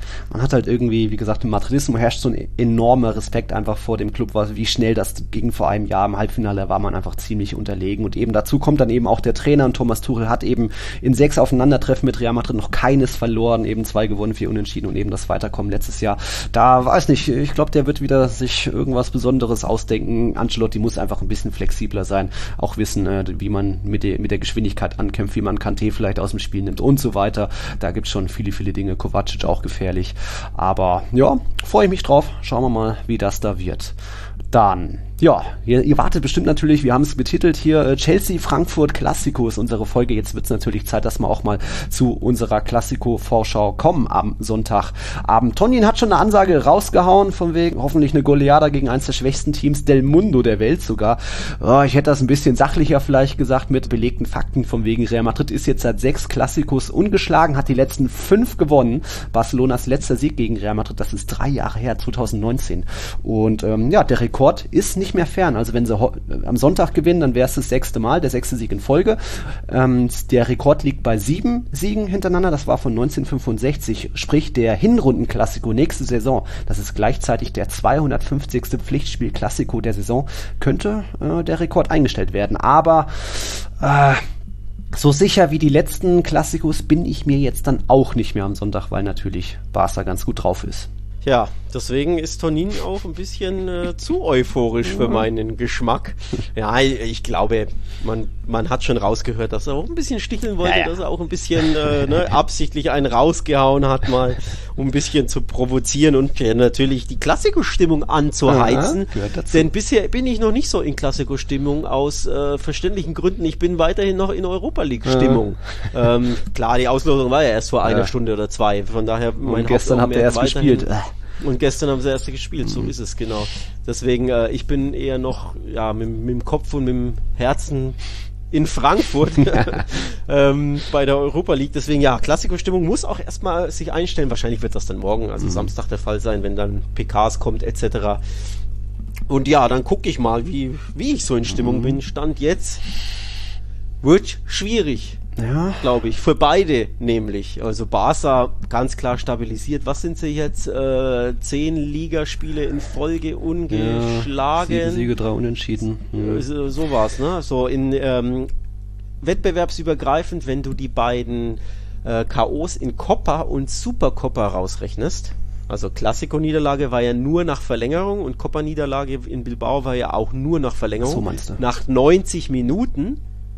man hat halt irgendwie, wie gesagt, im Madridismo herrscht so ein enormer Respekt einfach vor dem Club, wie schnell das ging vor einem Jahr. Im Halbfinale war man einfach ziemlich unterlegen und eben dazu kommt dann eben auch der Trainer, und Thomas Tuchel hat eben in sechs Aufeinandertreffen mit Real Madrid noch keines verloren, eben zwei gewonnen, vier unentschieden und eben das Weiterkommen letztes Jahr. Da weiß nicht, ich glaube, der wird wieder sich irgendwas Besonderes ausdenken. Ancelotti muss einfach ein bisschen flexibler sein, auch wissen, äh, wie man mit der, mit der Geschwindigkeit ankämpft, wie man Kanté vielleicht aus dem Spiel nimmt und so weiter. Da gibt's schon viele, viele Dinge. Kovacic auch gefährlich. Aber ja, freue ich mich drauf. Schauen wir mal, wie das da wird. Dann, ja, ihr, ihr wartet bestimmt natürlich, wir haben es betitelt hier, Chelsea-Frankfurt Classico ist unsere Folge. Jetzt wird es natürlich Zeit, dass wir auch mal zu unserer Classico-Vorschau kommen am Sonntagabend. Tonyin hat schon eine Ansage rausgehauen, von wegen hoffentlich eine Goleada gegen eines der schwächsten Teams del Mundo der Welt sogar. Oh, ich hätte das ein bisschen sachlicher vielleicht gesagt, mit belegten Fakten, von wegen Real Madrid ist jetzt seit sechs Klassikos ungeschlagen, hat die letzten fünf gewonnen. Barcelonas letzter Sieg gegen Real Madrid, das ist drei Jahre her, zwanzig neunzehn. Und ähm, ja, der Rekord ist nicht mehr fern. Also wenn sie ho- am Sonntag gewinnen, dann wäre es das sechste Mal, der sechste Sieg in Folge. Ähm, der Rekord liegt bei sieben Siegen hintereinander. Das war von neunzehnhundertfünfundsechzig. Sprich, der Hinrunden-Klassiko nächste Saison, das ist gleichzeitig der zweihundertfünfzigste Pflichtspiel-Klassiko der Saison, könnte äh, der Rekord eingestellt werden. Aber äh, so sicher wie die letzten Klassikos bin ich mir jetzt dann auch nicht mehr am Sonntag, weil natürlich Barca ganz gut drauf ist. Ja, deswegen ist Tonyin auch ein bisschen äh, zu euphorisch für meinen Geschmack. Ja, ich glaube, man, man hat schon rausgehört, dass er auch ein bisschen sticheln wollte, ja, ja. dass er auch ein bisschen äh, ne, absichtlich einen rausgehauen hat, mal um ein bisschen zu provozieren und ja, natürlich die Klassiko-Stimmung anzuheizen. Ja, denn bisher bin ich noch nicht so in Klassiko-Stimmung aus äh, verständlichen Gründen. Ich bin weiterhin noch in Europa-League-Stimmung. Ja. Ähm, klar, die Auslosung war ja erst vor einer ja. Stunde oder zwei. Von daher, mein und gestern habt ihr erst gespielt. Und gestern haben sie erst gespielt, so mhm. ist es, genau. Deswegen, äh, ich bin eher noch ja, mit, mit dem Kopf und mit dem Herzen in Frankfurt ähm, bei der Europa League. Deswegen, ja, Klassiko-Stimmung muss auch erstmal sich einstellen. Wahrscheinlich wird das dann morgen, also mhm. Samstag der Fall sein, wenn dann P Ks kommt, et cetera. Und ja, dann gucke ich mal, wie, wie ich so in Stimmung mhm. bin. Stand jetzt wird schwierig. Ja. Glaube ich, für beide nämlich. Also Barca ganz klar stabilisiert. Was sind sie jetzt? Äh, zehn Ligaspiele in Folge ungeschlagen. Ja, sieben Siege, drei Unentschieden. Mhm. So, so war's, ne? So in ähm, wettbewerbsübergreifend, wenn du die beiden äh, K Os in Copa und Supercopa rausrechnest. Also Classico-Niederlage war ja nur nach Verlängerung und Copa-Niederlage in Bilbao war ja auch nur nach Verlängerung. So meinst du? Nach neunzig Minuten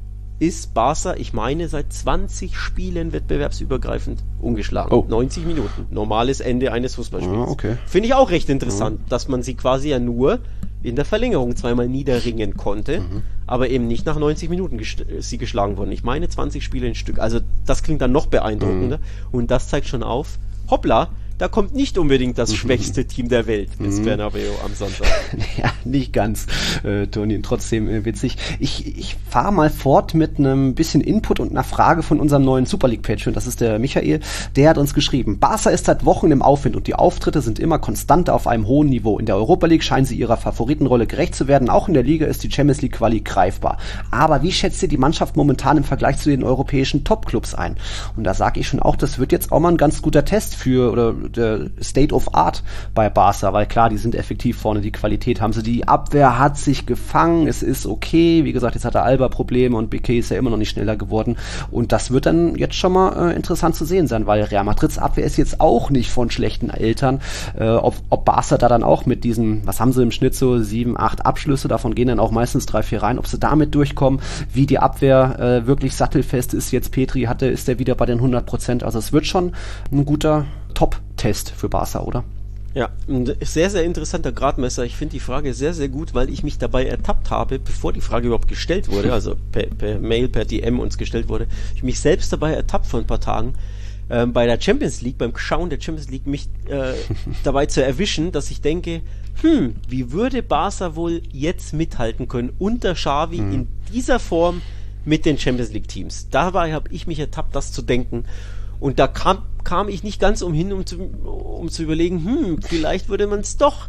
ist Barca, ich meine, seit zwanzig Spielen wettbewerbsübergreifend ungeschlagen. Oh. neunzig Minuten. Normales Ende eines Fußballspiels. Ah, okay. Finde ich auch recht interessant, ja. dass man sie quasi ja nur in der Verlängerung zweimal niederringen konnte, mhm. aber eben nicht nach neunzig Minuten gest- sie geschlagen wurden. Ich meine, zwanzig Spiele in Stück. Also das klingt dann noch beeindruckender. Mhm. Und das zeigt schon auf, hoppla, da kommt nicht unbedingt das schwächste Team der Welt ins Bernabeu am Sonntag. Ja, nicht ganz, äh, Toni, trotzdem äh, witzig. Ich, ich fahre mal fort mit einem bisschen Input und einer Frage von unserem neuen Super League-Patron, das ist der Michael, der hat uns geschrieben, Barca ist seit Wochen im Aufwind und die Auftritte sind immer konstant auf einem hohen Niveau. In der Europa League scheinen sie ihrer Favoritenrolle gerecht zu werden, auch in der Liga ist die Champions League Quali greifbar. Aber wie schätzt ihr die Mannschaft momentan im Vergleich zu den europäischen Top-Clubs ein? Und da sage ich schon auch, das wird jetzt auch mal ein ganz guter Test für, oder der State of Art bei Barca, weil klar, die sind effektiv vorne, die Qualität haben sie, die Abwehr hat sich gefangen, es ist okay, wie gesagt, jetzt hat er Alba Probleme und Piqué ist ja immer noch nicht schneller geworden und das wird dann jetzt schon mal äh, interessant zu sehen sein, weil Real Madrids Abwehr ist jetzt auch nicht von schlechten Eltern, äh, ob, ob Barca da dann auch mit diesen, was haben sie im Schnitt so, sieben, acht Abschlüsse, davon gehen dann auch meistens drei, vier rein, ob sie damit durchkommen, wie die Abwehr äh, wirklich sattelfest ist, jetzt Petri hatte, ist er wieder bei den hundert Prozent, also es wird schon ein guter Top-Test für Barca, oder? Ja, ein sehr, sehr interessanter Gradmesser. Ich finde die Frage sehr, sehr gut, weil ich mich dabei ertappt habe, bevor die Frage überhaupt gestellt wurde, also per, per Mail, per D M uns gestellt wurde, ich mich selbst dabei ertappt vor ein paar Tagen, ähm, bei der Champions League, beim Schauen der Champions League, mich äh, dabei zu erwischen, dass ich denke, hm, wie würde Barca wohl jetzt mithalten können unter Xavi mhm. in dieser Form mit den Champions League Teams? Dabei habe ich mich ertappt, das zu denken. Und da kam, kam ich nicht ganz umhin, um zu, um zu überlegen, hm, vielleicht würde man es doch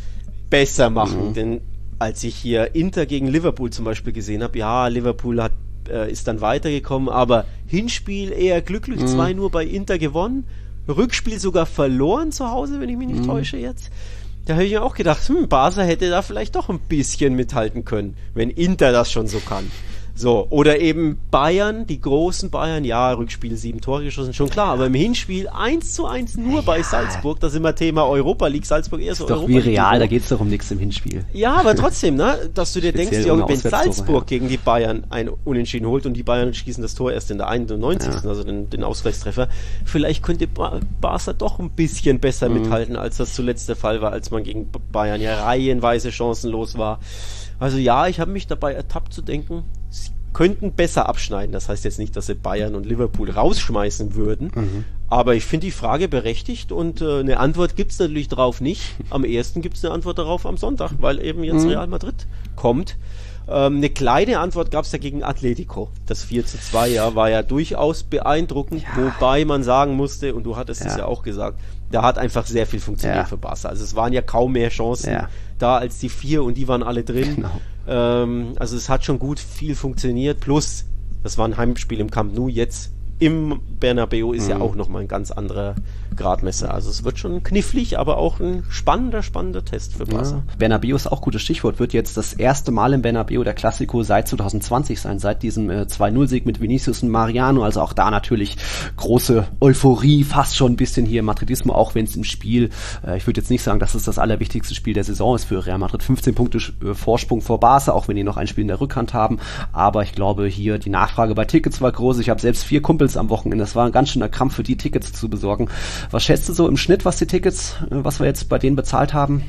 besser machen. Mhm. Denn als ich hier Inter gegen Liverpool zum Beispiel gesehen habe, ja, Liverpool hat, äh, ist dann weitergekommen, aber Hinspiel eher glücklich, mhm. zwei nur bei Inter gewonnen. Rückspiel sogar verloren zu Hause, wenn ich mich nicht mhm. täusche jetzt. Da habe ich mir auch gedacht, hm, Barca hätte da vielleicht doch ein bisschen mithalten können, wenn Inter das schon so kann. So, oder eben Bayern, die großen Bayern, ja, Rückspiel sieben Tore geschossen, schon klar, aber im Hinspiel eins zu eins nur bei ja. Salzburg, da sind wir Thema Europa League, Salzburg eher so Europa League. Ist doch wie Real, da geht's doch um nichts im Hinspiel. Ja, aber trotzdem, ne, dass du dir Speziell denkst, ja, wenn Salzburg ja. gegen die Bayern ein Unentschieden holt und die Bayern schießen das Tor erst in der einundneunzigsten Ja. also den, den Ausgleichstreffer, vielleicht könnte ba- Barca doch ein bisschen besser mhm. mithalten, als das zuletzt der Fall war, als man gegen Bayern ja reihenweise chancenlos war. Also ja, ich habe mich dabei ertappt zu denken, sie könnten besser abschneiden. Das heißt jetzt nicht, dass sie Bayern und Liverpool rausschmeißen würden, mhm. aber ich finde die Frage berechtigt und äh, eine Antwort gibt es natürlich darauf nicht. Am ehesten gibt es eine Antwort darauf am Sonntag, weil eben jetzt mhm. Real Madrid kommt. Ähm, eine kleine Antwort gab es ja gegen Atletico. Das vier zu zwei ja, war ja durchaus beeindruckend, ja. wobei man sagen musste, und du hattest ja. es ja auch gesagt, da hat einfach sehr viel funktioniert ja. für Barca. Also es waren ja kaum mehr Chancen ja. da als die vier und die waren alle drin. Genau. Ähm, also es hat schon gut viel funktioniert. Plus, das war ein Heimspiel im Camp Nou, jetzt im Bernabeu ist mhm. ja auch nochmal ein ganz anderer Gradmesser. Also es wird schon knifflig, aber auch ein spannender, spannender Test für Barca. Ja. Bernabeu ist auch gutes Stichwort. Wird jetzt das erste Mal im Bernabeu der Clasico seit zwanzig zwanzig sein, seit diesem äh, zwei null Sieg mit Vinicius und Mariano. Also auch da natürlich große Euphorie, fast schon ein bisschen hier Madridismo, auch wenn es im Spiel, äh, ich würde jetzt nicht sagen, dass es das allerwichtigste Spiel der Saison ist für Real Madrid. fünfzehn Punkte äh, Vorsprung vor Barca, auch wenn die noch ein Spiel in der Rückhand haben. Aber ich glaube, hier die Nachfrage bei Tickets war groß. Ich habe selbst vier Kumpels am Wochenende. Das war ein ganz schöner Krampf für die Tickets zu besorgen. Was schätzt du so im Schnitt, was die Tickets, was wir jetzt bei denen bezahlt haben?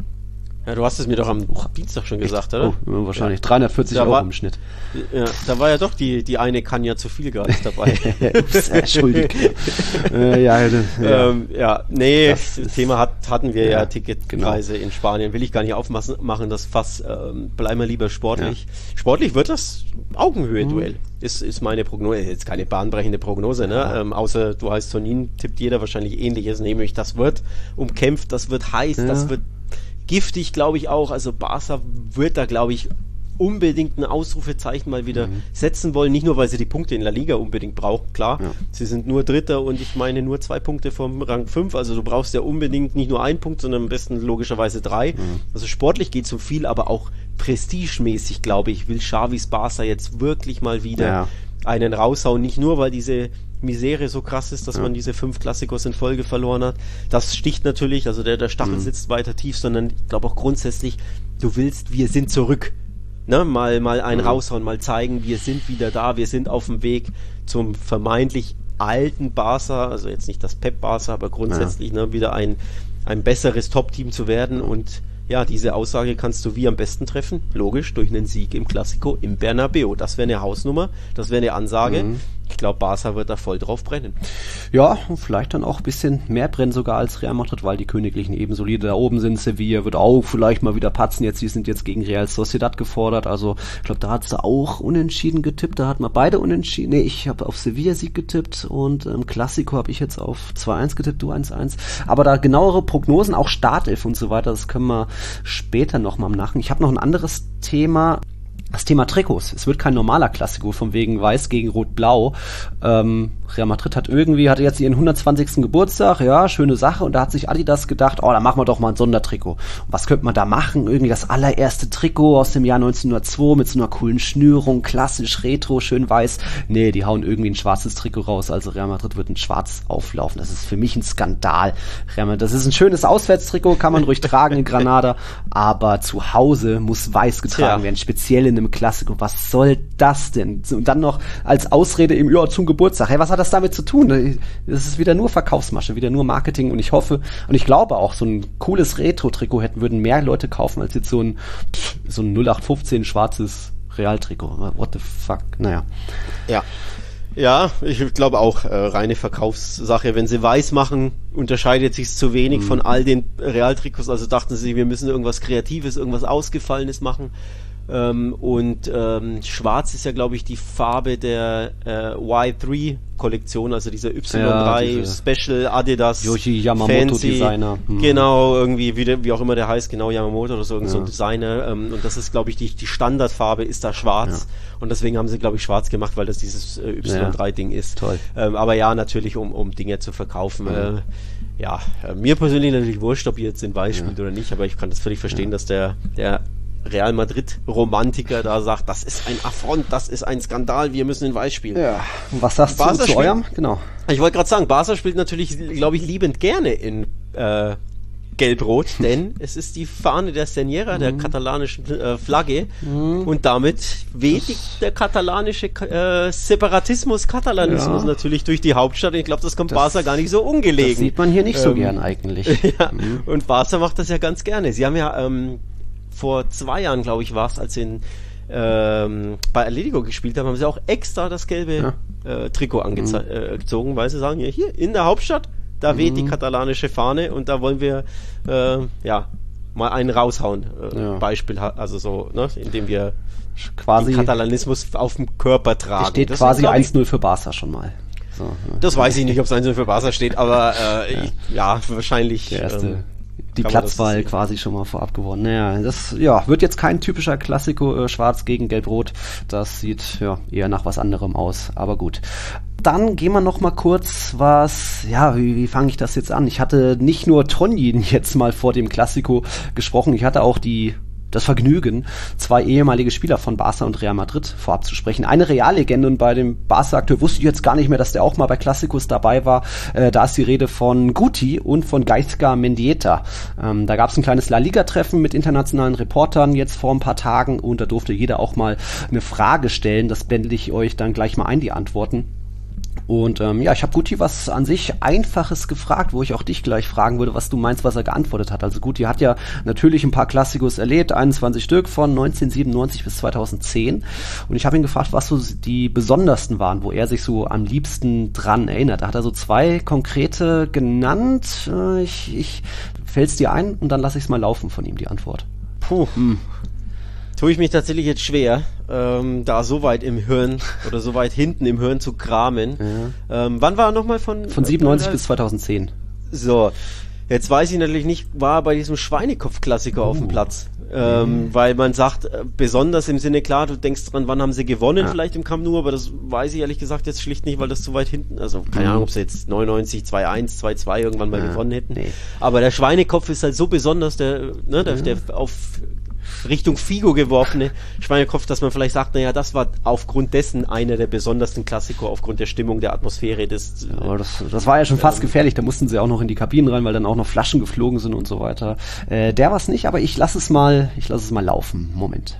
Ja, du hast es mir doch am oh, Dienstag schon gesagt, oder? Oh, wahrscheinlich. Ja. dreihundertvierzig da Euro war, im Schnitt. Ja, da war ja doch die, die eine Kanja zu viel gerade dabei. Ups, Entschuldigung. äh, ja, ja. Ähm, ja, nee, das Thema hat, hatten wir ja, ja Ticketpreise genau. in Spanien. Will ich gar nicht aufmachen, das Fass, ähm, bleiben wir lieber sportlich. Ja. Sportlich wird das Augenhöhe-Duell. Mhm. Ist, ist meine Prognose, jetzt keine bahnbrechende Prognose, ne? Ja. Ähm, außer du heißt Tonin, tippt jeder wahrscheinlich Ähnliches, nämlich das wird umkämpft, das wird heiß, ja. das wird giftig, glaube ich auch. Also Barca wird da, glaube ich, unbedingt ein Ausrufezeichen mal wieder mhm. setzen wollen. Nicht nur, weil sie die Punkte in La Liga unbedingt brauchen, klar. Ja. Sie sind nur Dritter und ich meine nur zwei Punkte vom Rang fünf. Also du brauchst ja unbedingt nicht nur einen Punkt, sondern am besten logischerweise drei. Mhm. Also sportlich geht es um viel, aber auch prestigemäßig, glaube ich, will Xavis Barca jetzt wirklich mal wieder ja. einen raushauen. Nicht nur, weil diese Misere so krass ist, dass ja. man diese fünf Klassikos in Folge verloren hat. Das sticht natürlich, also der, der Stachel mhm. sitzt weiter tief, sondern ich glaube auch grundsätzlich, du willst, wir sind zurück. Ne? Mal, mal einen mhm. raushauen, mal zeigen, wir sind wieder da, wir sind auf dem Weg zum vermeintlich alten Barca, also jetzt nicht das Pep-Barca, aber grundsätzlich ja. ne, wieder ein, ein besseres Top-Team zu werden und ja, diese Aussage kannst du wie am besten treffen? Logisch, durch einen Sieg im Clasico im Bernabeu. Das wäre eine Hausnummer, das wäre eine Ansage. Mhm. Ich glaube, Barca wird da voll drauf brennen. Ja, und vielleicht dann auch ein bisschen mehr brennen sogar als Real Madrid, weil die Königlichen eben solide da oben sind. Sevilla wird auch vielleicht mal wieder patzen. Jetzt, die sind jetzt gegen Real Sociedad gefordert. Also ich glaube, da hat sie auch unentschieden getippt. Da hat man beide unentschieden. Nee, ich habe auf Sevilla-Sieg getippt und im ähm, Clasico habe ich jetzt auf zwei eins getippt, du eins eins. Aber da genauere Prognosen, auch Startelf und so weiter, das können wir später noch mal im Nachhinein. Ich habe noch ein anderes Thema. Das Thema Trikots. Es wird kein normaler Klassiko von wegen Weiß gegen Rot-Blau. Ähm, Real Madrid hat irgendwie, hatte jetzt ihren hundertzwanzigsten Geburtstag, ja, schöne Sache. Und da hat sich Adidas gedacht, oh, da machen wir doch mal ein Sondertrikot. Und was könnte man da machen? Irgendwie das allererste Trikot aus dem Jahr neunzehnhundertzwei mit so einer coolen Schnürung, klassisch retro, schön weiß. Nee, die hauen irgendwie ein schwarzes Trikot raus. Also Real Madrid wird in schwarz auflaufen. Das ist für mich ein Skandal. Real Madrid, das ist ein schönes Auswärtstrikot, kann man ruhig tragen in Granada. Aber zu Hause muss weiß getragen ja. werden, speziell in einem Klassiko. Was soll das denn? Und dann noch als Ausrede im ja, zum Geburtstag. Hey, was hat das damit zu tun? Das ist wieder nur Verkaufsmasche, wieder nur Marketing und ich hoffe und ich glaube auch, so ein cooles Retro-Trikot hätten, würden mehr Leute kaufen, als jetzt so ein so ein null acht fünfzehn schwarzes Real-Trikot. What the fuck? Naja. Ja. Ja, ich glaube auch, äh, reine Verkaufssache. Wenn sie weiß machen, unterscheidet sich zu wenig mhm. von all den Real-Trikots. Also dachten sie, wir müssen irgendwas Kreatives, irgendwas Ausgefallenes machen. Ähm, und ähm, schwarz ist ja, glaube ich, die Farbe der äh, Y drei Kollektion, also dieser Y drei ja, Special Adidas Yoshi Yamamoto Fancy, Designer. Hm. Genau, irgendwie, wie, der, wie auch immer der heißt, genau, Yamamoto oder so, irgend ja. so ein Designer. Ähm, und das ist, glaube ich, die, die Standardfarbe ist da schwarz. Ja. Und deswegen haben sie, glaube ich, schwarz gemacht, weil das dieses äh, Y drei Ding ist. Toll. Ähm, aber ja, natürlich, um, um Dinge zu verkaufen. Mhm. Äh, ja, äh, mir persönlich natürlich wurscht, ob ihr jetzt in Weiß spielt oder nicht, aber ich kann das völlig verstehen, dass der, der Real Madrid-Romantiker da sagt, das ist ein Affront, das ist ein Skandal, wir müssen in Weiß spielen. Ja, was sagst du zu eurem? Genau. Ich wollte gerade sagen, Barca spielt natürlich, glaube ich, liebend gerne in äh, Gelb-Rot, denn es ist die Fahne der Senyera, mhm. der katalanischen äh, Flagge, mhm. und damit weht die, der katalanische äh, Separatismus, Katalanismus ja. natürlich durch die Hauptstadt. Und ich glaube, das kommt das, Barca gar nicht so ungelegen. Das sieht man hier nicht ähm, so gern eigentlich. ja, mhm. Und Barca macht das ja ganz gerne. Sie haben ja ähm, vor zwei Jahren, glaube ich, war es, als sie in, ähm, bei Atletico gespielt haben, haben sie auch extra das gelbe ja. äh, Trikot angezogen, mhm. äh, weil sie sagen, ja, hier in der Hauptstadt, da weht mhm. die katalanische Fahne und da wollen wir äh, ja mal einen raushauen. Äh, ja. Beispiel, also so, ne, indem wir quasi den Katalanismus auf dem Körper tragen. Steht das quasi eins null für Barca schon mal. So, ja. Das weiß ich nicht, ob es eins null für Barca steht, aber äh, ja. Ich, ja, wahrscheinlich. Der erste. Ähm, die Platzwahl quasi schon mal vorab gewonnen. Naja, das ja, wird jetzt kein typischer Klassiko, äh, schwarz gegen gelb-rot. Das sieht ja eher nach was anderem aus, aber gut. Dann gehen wir noch mal kurz was, ja, wie, wie fange ich das jetzt an? Ich hatte nicht nur Tonyin jetzt mal vor dem Klassiko gesprochen, ich hatte auch die das Vergnügen, zwei ehemalige Spieler von Barca und Real Madrid vorab zu sprechen. Eine Reallegende, und bei dem Barca-Akteur wusste ich jetzt gar nicht mehr, dass der auch mal bei Klassikos dabei war. Äh, da ist die Rede von Guti und von Gaizka Mendieta. Ähm, da gab es ein kleines La Liga-Treffen mit internationalen Reportern jetzt vor ein paar Tagen, und da durfte jeder auch mal eine Frage stellen. Das blende ich euch dann gleich mal ein, die Antworten. Und ähm, ja, ich habe Guti was an sich Einfaches gefragt, wo ich auch dich gleich fragen würde, was du meinst, was er geantwortet hat. Also Guti hat ja natürlich ein paar Klassikos erlebt, einundzwanzig Stück von neunzehnhundertsiebenundneunzig bis zweitausendzehn. Und ich habe ihn gefragt, was so die besondersten waren, wo er sich so am liebsten dran erinnert. Da hat er so zwei konkrete genannt. Äh, ich, ich fäll's dir ein und dann lasse ich es mal laufen von ihm, die Antwort. Puh. Hm. Tue ich mich tatsächlich jetzt schwer, ähm, da so weit im Hirn oder so weit hinten im Hirn zu kramen. Ja. Ähm, wann war er nochmal von? Von siebenundneunzig äh, bis zweitausendzehn. So, jetzt weiß ich natürlich nicht, war er bei diesem Schweinekopf-Klassiker uh. auf dem Platz. Ähm, mhm. Weil man sagt, äh, besonders im Sinne, klar, du denkst dran, wann haben sie gewonnen, ja. vielleicht im Camp Nou, aber das weiß ich ehrlich gesagt jetzt schlicht nicht, weil das zu weit hinten, also keine mhm. Ahnung, ob sie jetzt neunundneunzig, zwei eins, zwei zwei irgendwann mal ja. gewonnen hätten. Nee. Aber der Schweinekopf ist halt so besonders, der, ne, der, mhm. der auf Richtung Figo geworfene Schweinekopf, dass man vielleicht sagt, naja, das war aufgrund dessen einer der besondersten Klassiker, aufgrund der Stimmung, der Atmosphäre des... Ja, aber das, das war ja schon fast ähm, gefährlich, da mussten sie auch noch in die Kabinen rein, weil dann auch noch Flaschen geflogen sind und so weiter. Äh, der war's nicht, aber ich lasse es mal, ich lasse es mal laufen. Moment.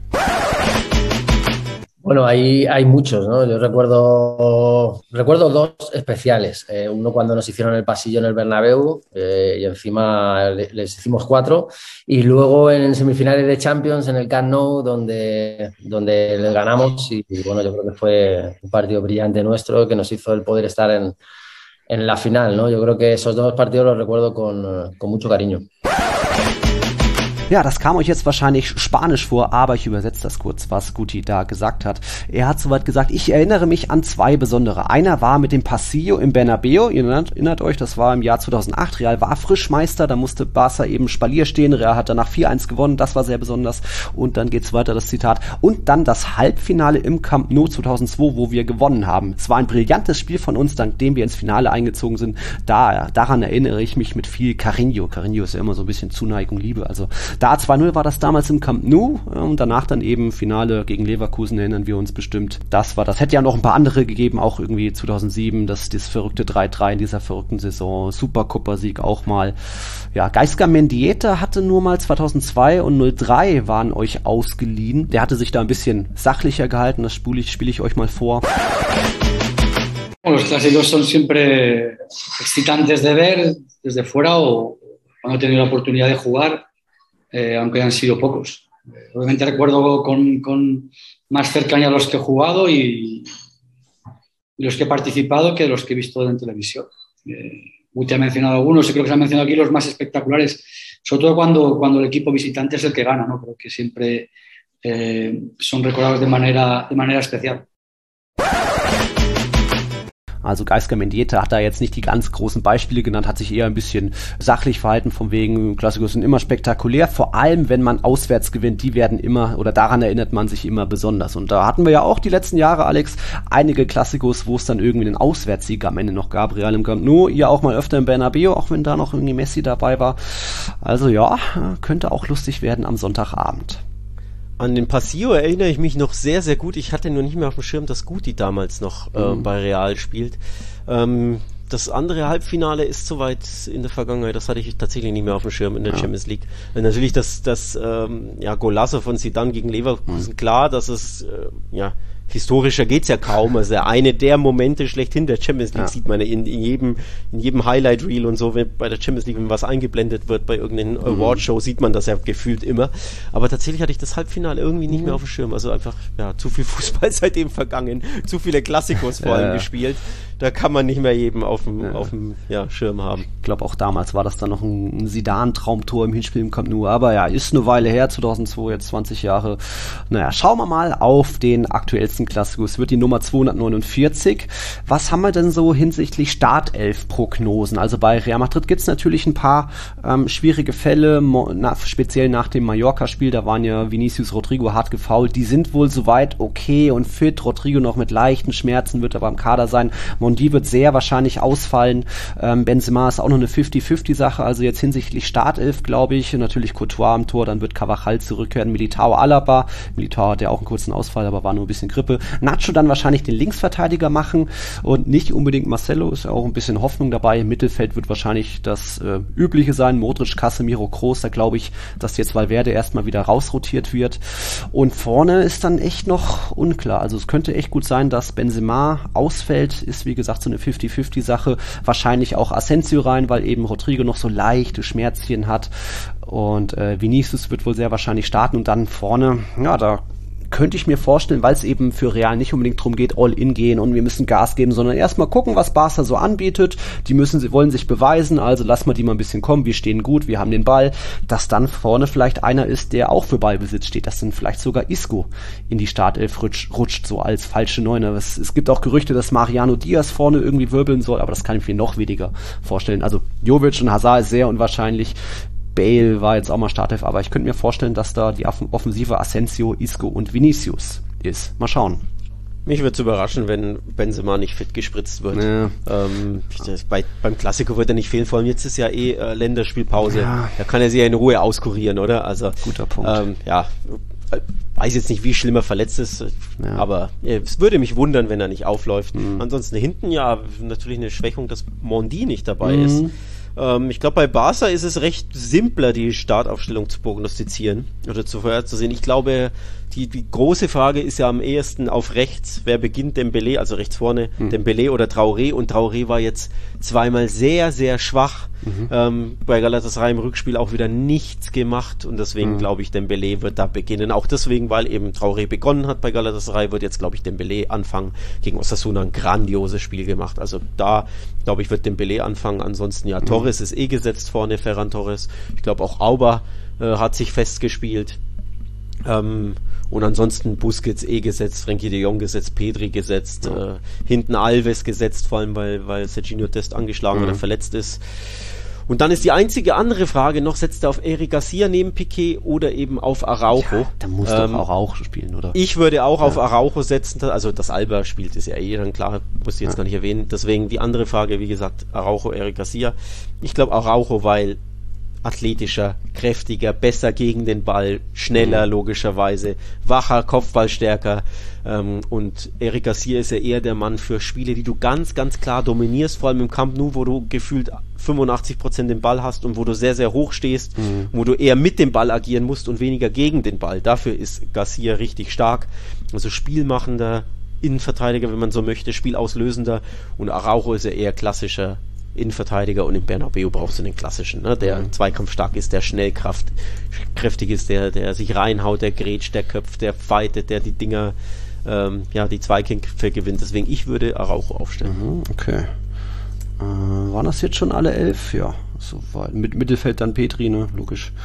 Bueno, hay, hay muchos, ¿no? Yo recuerdo, recuerdo dos especiales. Eh, uno cuando nos hicieron el pasillo en el Bernabéu eh, y encima le, les hicimos cuatro. Y luego en semifinales de Champions en el Camp Nou donde, donde les ganamos. Y, y bueno, yo creo que fue un partido brillante nuestro que nos hizo el poder estar en, en la final, ¿no? Yo creo que esos dos partidos los recuerdo con, con mucho cariño. Ja, das kam euch jetzt wahrscheinlich spanisch vor, aber ich übersetze das kurz, was Guti da gesagt hat. Er hat soweit gesagt, ich erinnere mich an zwei besondere. Einer war mit dem Pasillo im Bernabéu, ihr erinnert, erinnert euch, das war im Jahr zweitausendacht, Real war Frischmeister, da musste Barca eben Spalier stehen, Real hat danach vier eins gewonnen, das war sehr besonders. Und dann geht's weiter, das Zitat. Und dann das Halbfinale im Camp Nou zweitausendzwei, wo wir gewonnen haben. Es war ein brillantes Spiel von uns, dank dem wir ins Finale eingezogen sind. Da, daran erinnere ich mich mit viel Cariño. Cariño ist ja immer so ein bisschen Zuneigung, Liebe, also da zwei null war das damals im Camp Nou und danach dann eben Finale gegen Leverkusen, erinnern wir uns bestimmt. Das war das. Hätte ja noch ein paar andere gegeben, auch irgendwie zweitausendsieben, das, das verrückte drei drei in dieser verrückten Saison, Supercup-Sieg auch mal. Ja, Gaizka Mendieta hatte nur mal zweitausendzwei und null drei waren euch ausgeliehen. Der hatte sich da ein bisschen sachlicher gehalten, das spiele ich, spiele ich euch mal vor. Los clásicos son siempre excitantes de ver desde fuera o cuando he tenido la oportunidad de jugar. Eh, aunque han sido pocos. Eh, obviamente recuerdo con, con más cercanía los que he jugado y, y los que he participado que los que he visto en televisión. Eh, Guti ha mencionado algunos y creo que se han mencionado aquí los más espectaculares, sobre todo cuando, cuando el equipo visitante es el que gana, ¿no? Creo que siempre eh, son recordados de manera, de manera especial. Also Gaizka Mendieta hat da jetzt nicht die ganz großen Beispiele genannt, hat sich eher ein bisschen sachlich verhalten, von wegen Clásicos sind immer spektakulär, vor allem wenn man auswärts gewinnt, die werden immer, oder daran erinnert man sich immer besonders. Und da hatten wir ja auch die letzten Jahre, Alex, einige Clásicos, wo es dann irgendwie einen Auswärtssieg am Ende noch gab, Real im Camp Nou, ja auch mal öfter im Bernabéu, auch wenn da noch irgendwie Messi dabei war. Also ja, könnte auch lustig werden am Sonntagabend. An den Pasillo erinnere ich mich noch sehr, sehr gut. Ich hatte nur nicht mehr auf dem Schirm, dass Guti damals noch äh, mhm. bei Real spielt. Ähm, das andere Halbfinale ist soweit in der Vergangenheit, das hatte ich tatsächlich nicht mehr auf dem Schirm in der ja. Champions League. Und natürlich das, das ähm, ja, Golasso von Zidane gegen Leverkusen, mhm. klar, dass es äh, ja historischer geht's ja kaum. Also eine der Momente schlechthin der Champions League ja. sieht man in, in jedem in jedem Highlight-Reel und so, wenn bei der Champions League, wenn was eingeblendet wird bei irgendeiner mhm. Award-Show, sieht man das ja gefühlt immer. Aber tatsächlich hatte ich das Halbfinale irgendwie nicht mhm. mehr auf dem Schirm. Also einfach, ja, zu viel Fußball seitdem vergangen, zu viele Klassikos vor allem ja. gespielt. Da kann man nicht mehr jedem auf dem, ja. auf dem ja, Schirm haben. Ich glaube, auch damals war das dann noch ein Zidane-Traumtor im Hinspiel im Camp Nou. Aber ja, ist eine Weile her, zweitausendzwei, jetzt zwanzig Jahre. Naja, schauen wir mal auf den aktuellsten Klassiker. Es wird die Nummer zweihundertneunundvierzig. Was haben wir denn so hinsichtlich Startelf-Prognosen? Also bei Real Madrid gibt es natürlich ein paar ähm, schwierige Fälle, mo- na, speziell nach dem Mallorca-Spiel. Da waren ja Vinicius, Rodrigo hart gefoult. Die sind wohl soweit okay und fit. Rodrigo noch mit leichten Schmerzen, wird aber im Kader sein. Mondi wird sehr wahrscheinlich ausfallen. Ähm, Benzema ist auch noch eine fünfzig-fünfzig-Sache, also jetzt hinsichtlich Startelf, glaube ich. Natürlich Courtois am Tor, dann wird Carvajal zurückkehren, Militao, Alaba. Militao hat ja auch einen kurzen Ausfall, aber war nur ein bisschen Grippe. Nacho dann wahrscheinlich den Linksverteidiger machen und nicht unbedingt Marcelo, ist ja auch ein bisschen Hoffnung dabei. Im Mittelfeld wird wahrscheinlich das äh, Übliche sein, Modric, Casemiro, Kroos. Da glaube ich, dass jetzt Valverde erstmal wieder rausrotiert wird. Und vorne ist dann echt noch unklar. Also es könnte echt gut sein, dass Benzema ausfällt, ist wie gesagt so eine fünfzig-fünfzig-Sache. Wahrscheinlich auch Asensio rein, weil eben Rodrigo noch so leichte Schmerzchen hat. Und äh, Vinicius wird wohl sehr wahrscheinlich starten. Und dann vorne, ja, da könnte ich mir vorstellen, weil es eben für Real nicht unbedingt darum geht, all in gehen und wir müssen Gas geben, sondern erstmal gucken, was Barca so anbietet. Die müssen, sie wollen sich beweisen, also lass mal die mal ein bisschen kommen, wir stehen gut, wir haben den Ball, dass dann vorne vielleicht einer ist, der auch für Ballbesitz steht, dass dann vielleicht sogar Isco in die Startelf rutscht, rutscht so als falsche Neuner. Es, es gibt auch Gerüchte, dass Mariano Diaz vorne irgendwie wirbeln soll, aber das kann ich mir noch weniger vorstellen. Also Jovic und Hazard ist sehr unwahrscheinlich. Bale war jetzt auch mal Startelf, aber ich könnte mir vorstellen, dass da die Offensive Asensio, Isco und Vinicius ist. Mal schauen. Mich würde es überraschen, wenn Benzema nicht fit gespritzt wird. Ja. Ähm, das, bei, beim Klassiker wird er nicht fehlen, vor allem jetzt ist ja eh äh, Länderspielpause. Ja. Da kann er sich ja in Ruhe auskurieren, oder? Also, guter Punkt. Ähm, ja, weiß jetzt nicht, wie schlimm er verletzt ist, ja. aber äh, es würde mich wundern, wenn er nicht aufläuft. Mhm. Ansonsten hinten ja natürlich eine Schwächung, dass Mondi nicht dabei mhm. ist. Ich glaube, bei Barca ist es recht simpler, die Startaufstellung zu prognostizieren oder zu vorherzusehen. Ich glaube, die, die große Frage ist ja am ehesten auf rechts. Wer beginnt? Dembélé, also rechts vorne, mhm. Dembélé oder Traoré. Und Traoré war jetzt zweimal sehr, sehr schwach. Mhm. Ähm, bei Galatasaray im Rückspiel auch wieder nichts gemacht. Und deswegen mhm. glaube ich, Dembélé wird da beginnen. Auch deswegen, weil eben Traoré begonnen hat bei Galatasaray, wird jetzt, glaube ich, Dembélé anfangen. Gegen Osasuna ein grandioses Spiel gemacht. Also da, glaube ich, wird Dembélé anfangen. Ansonsten ja, mhm. Torres ist eh gesetzt vorne, Ferran Torres. Ich glaube auch Auba äh, hat sich festgespielt. Ähm, und ansonsten Busquets eh gesetzt, Frenkie de Jong gesetzt, Pedri gesetzt, ja. äh, hinten Alves gesetzt, vor allem weil, weil Serginho Dest angeschlagen mhm. oder verletzt ist. Und dann ist die einzige andere Frage noch, setzt er auf Eric Garcia neben Piqué oder eben auf Araujo? Ja, da muss ähm, doch Araujo spielen, oder? Ich würde auch ja. auf Araujo setzen, also dass Alba spielt, ist ja eh dann klar, muss ich jetzt ja. gar nicht erwähnen. Deswegen die andere Frage, wie gesagt, Araujo, Eric Garcia. Ich glaube Araujo, weil athletischer, kräftiger, besser gegen den Ball, schneller mhm. logischerweise, wacher, Kopfballstärker ähm, und Eric Garcia ist ja eher der Mann für Spiele, die du ganz, ganz klar dominierst, vor allem im Camp Nou, wo du gefühlt fünfundachtzig Prozent den Ball hast und wo du sehr, sehr hoch stehst, mhm. wo du eher mit dem Ball agieren musst und weniger gegen den Ball. Dafür ist Garcia richtig stark, also spielmachender Innenverteidiger, wenn man so möchte, spielauslösender und Araujo ist ja eher klassischer Innenverteidiger und im Bernabeu brauchst du den klassischen, ne? Der mhm. zweikampfstark ist, der Schnellkraft kräftig ist, der, der sich reinhaut, der grätscht, der köpft, der fightet, der die Dinger, ähm, ja, die Zweikämpfe gewinnt. Deswegen, ich würde Araujo aufstellen. Mhm, okay. Äh, waren das jetzt schon alle elf? Ja, so war mit Mittelfeld dann Petri, ne? Logisch.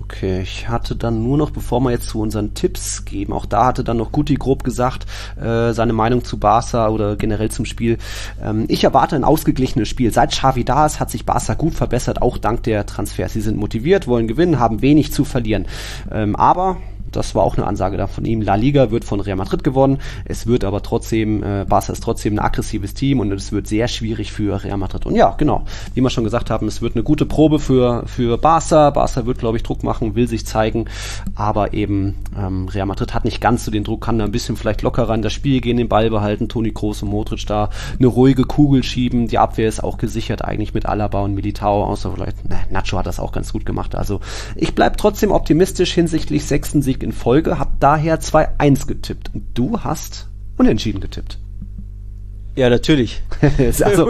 Okay, ich hatte dann nur noch, bevor wir jetzt zu unseren Tipps geben, auch da hatte dann noch Guti grob gesagt, äh, seine Meinung zu Barca oder generell zum Spiel. Ähm, ich erwarte ein ausgeglichenes Spiel. Seit Xavi da ist, hat sich Barca gut verbessert, auch dank der Transfers. Sie sind motiviert, wollen gewinnen, haben wenig zu verlieren. Ähm, aber... Das war auch eine Ansage da von ihm. La Liga wird von Real Madrid gewonnen. Es wird aber trotzdem, äh, Barca ist trotzdem ein aggressives Team und es wird sehr schwierig für Real Madrid. Und ja, genau, wie wir schon gesagt haben, es wird eine gute Probe für für Barca. Barca wird, glaube ich, Druck machen, will sich zeigen, aber eben ähm, Real Madrid hat nicht ganz so den Druck, kann da ein bisschen vielleicht lockerer in das Spiel gehen, den Ball behalten, Toni Kroos und Modric da eine ruhige Kugel schieben. Die Abwehr ist auch gesichert eigentlich mit Alaba und Militao, außer vielleicht, ne, Nacho hat das auch ganz gut gemacht. Also ich bleib trotzdem optimistisch hinsichtlich sechsten Sieg in Folge, hab daher zwei eins getippt. Und du hast unentschieden getippt. Ja, natürlich. also,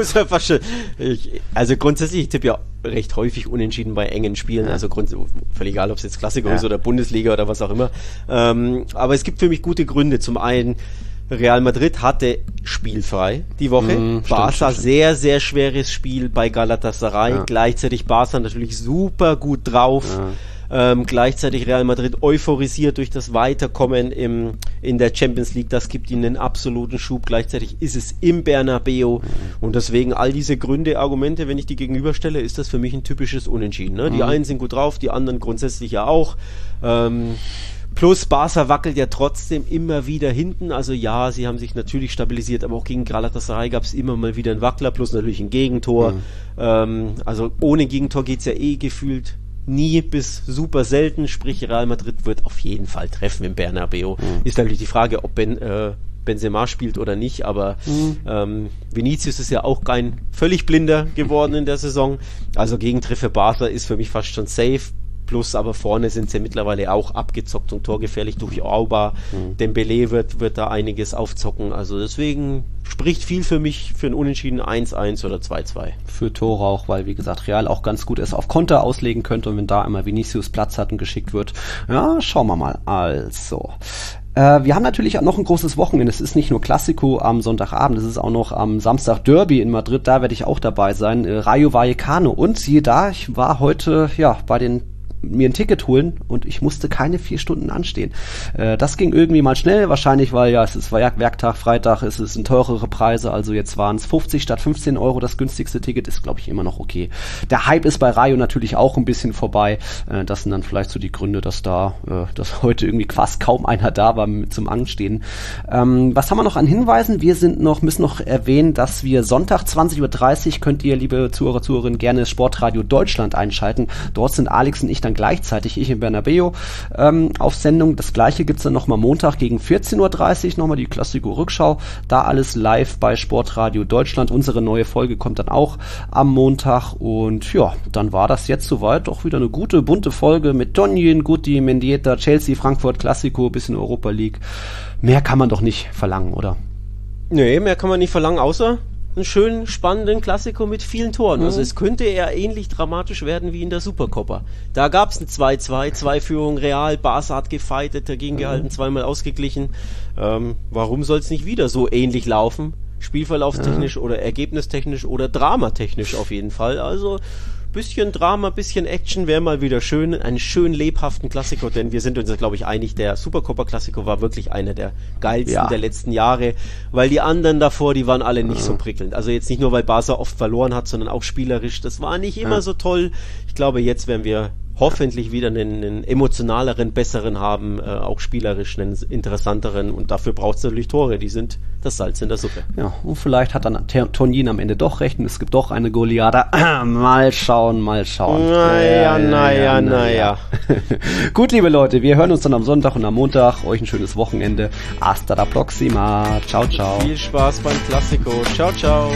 ich, also grundsätzlich, ich tippe ja recht häufig unentschieden bei engen Spielen, ja. Also grund, völlig egal, ob es jetzt Klassiker ja. ist oder Bundesliga oder was auch immer. Ähm, aber es gibt für mich gute Gründe. Zum einen, Real Madrid hatte spielfrei die Woche. Mm, Barca stimmt, stimmt. sehr, sehr schweres Spiel bei Galatasaray. Ja. Gleichzeitig Barca natürlich super gut drauf. Ja. Ähm, gleichzeitig Real Madrid euphorisiert durch das Weiterkommen im, in der Champions League, das gibt ihnen einen absoluten Schub, gleichzeitig ist es im Bernabeu und deswegen all diese Gründe, Argumente, wenn ich die gegenüberstelle, ist das für mich ein typisches Unentschieden. Ne? Die mhm. einen sind gut drauf, die anderen grundsätzlich ja auch. Ähm, Plus Barca wackelt ja trotzdem immer wieder hinten, also ja, sie haben sich natürlich stabilisiert, aber auch gegen Galatasaray gab es immer mal wieder einen Wackler, plus natürlich ein Gegentor. Mhm. Ähm, also ohne Gegentor geht's ja eh gefühlt nie bis super selten, sprich Real Madrid wird auf jeden Fall treffen im Bernabeu. Mhm. Ist natürlich die Frage, ob Ben, äh, Benzema spielt oder nicht, aber mhm. ähm, Vinicius ist ja auch kein völlig Blinder geworden in der Saison, also Gegentreffer Barca ist für mich fast schon safe. Plus aber vorne sind sie mittlerweile auch abgezockt und torgefährlich durch Auba. Mhm. Dembélé wird, wird da einiges aufzocken. Also deswegen spricht viel für mich für ein Unentschieden eins eins oder zwei zwei. Für Tore auch, weil wie gesagt Real auch ganz gut es auf Konter auslegen könnte und wenn da einmal Vinicius Platz hat und geschickt wird. Ja, schauen wir mal. Also... Wir haben natürlich auch noch ein großes Wochenende. Es ist nicht nur Classico am Sonntagabend, es ist auch noch am Samstag Derby in Madrid. Da werde ich auch dabei sein. Rayo Vallecano. Und siehe da, ich war heute ja bei den mir ein Ticket holen und ich musste keine vier Stunden anstehen. Äh, das ging irgendwie mal schnell, wahrscheinlich, weil ja, es ist Werktag, Freitag, es ist ein teurere Preise, also jetzt waren es fünfzig statt fünfzehn Euro, das günstigste Ticket ist, glaube ich, immer noch okay. Der Hype ist bei Rayo natürlich auch ein bisschen vorbei. Äh, das sind dann vielleicht so die Gründe, dass da, äh, dass heute irgendwie fast kaum einer da war mit zum Anstehen. Ähm, was haben wir noch an Hinweisen? Wir sind noch, müssen noch erwähnen, dass wir Sonntag zwanzig Uhr dreißig könnt ihr, liebe Zuhörer, Zuhörerinnen, gerne Sportradio Deutschland einschalten. Dort sind Alex und ich dann gleichzeitig, ich im Bernabeu, ähm, auf Sendung. Das gleiche gibt's dann nochmal Montag gegen vierzehn Uhr dreißig, nochmal die Classico-Rückschau. Da alles live bei Sportradio Deutschland. Unsere neue Folge kommt dann auch am Montag. Und ja, dann war das jetzt soweit. Doch wieder eine gute, bunte Folge mit Tonjen, Guti, Mendieta, Chelsea, Frankfurt, Classico, bisschen Europa League. Mehr kann man doch nicht verlangen, oder? Nee, mehr kann man nicht verlangen, außer einen schönen, spannenden Klassiker mit vielen Toren. Mhm. Also es könnte eher ähnlich dramatisch werden wie in der Supercopa. Da gab es ein zwei zwei, zwei Führung Real, Barca hat gefeitet, dagegen mhm. gehalten, zweimal ausgeglichen. Ähm, warum soll es nicht wieder so ähnlich laufen? Spielverlaufstechnisch ja. oder ergebnistechnisch oder dramatechnisch auf jeden Fall. Also bisschen Drama, bisschen Action wäre mal wieder schön, einen schön lebhaften Klassiker, denn wir sind uns, glaube ich, einig, der Supercopa-Klassiker war wirklich einer der geilsten ja. der letzten Jahre, weil die anderen davor, die waren alle nicht ja. so prickelnd. Also jetzt nicht nur, weil Barca oft verloren hat, sondern auch spielerisch, das war nicht immer ja. so toll. Ich glaube, jetzt werden wir hoffentlich wieder einen, einen emotionaleren, besseren haben, äh, auch spielerisch einen interessanteren und dafür braucht es natürlich Tore, die sind das Salz in der Suppe. Ja, und vielleicht hat dann Tonjen am Ende doch recht und es gibt doch eine Goliada. Mal schauen, mal schauen. Naja, naja, naja. Gut, liebe Leute, wir hören uns dann am Sonntag und am Montag. Euch ein schönes Wochenende. Hasta la próxima. Ciao, ciao. Viel Spaß beim Classico. Ciao, ciao.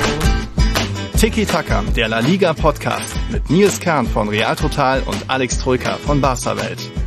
Tiki Taka, der La Liga Podcast mit Nils Kern von Real Total und Alex Troika von Barca Welt.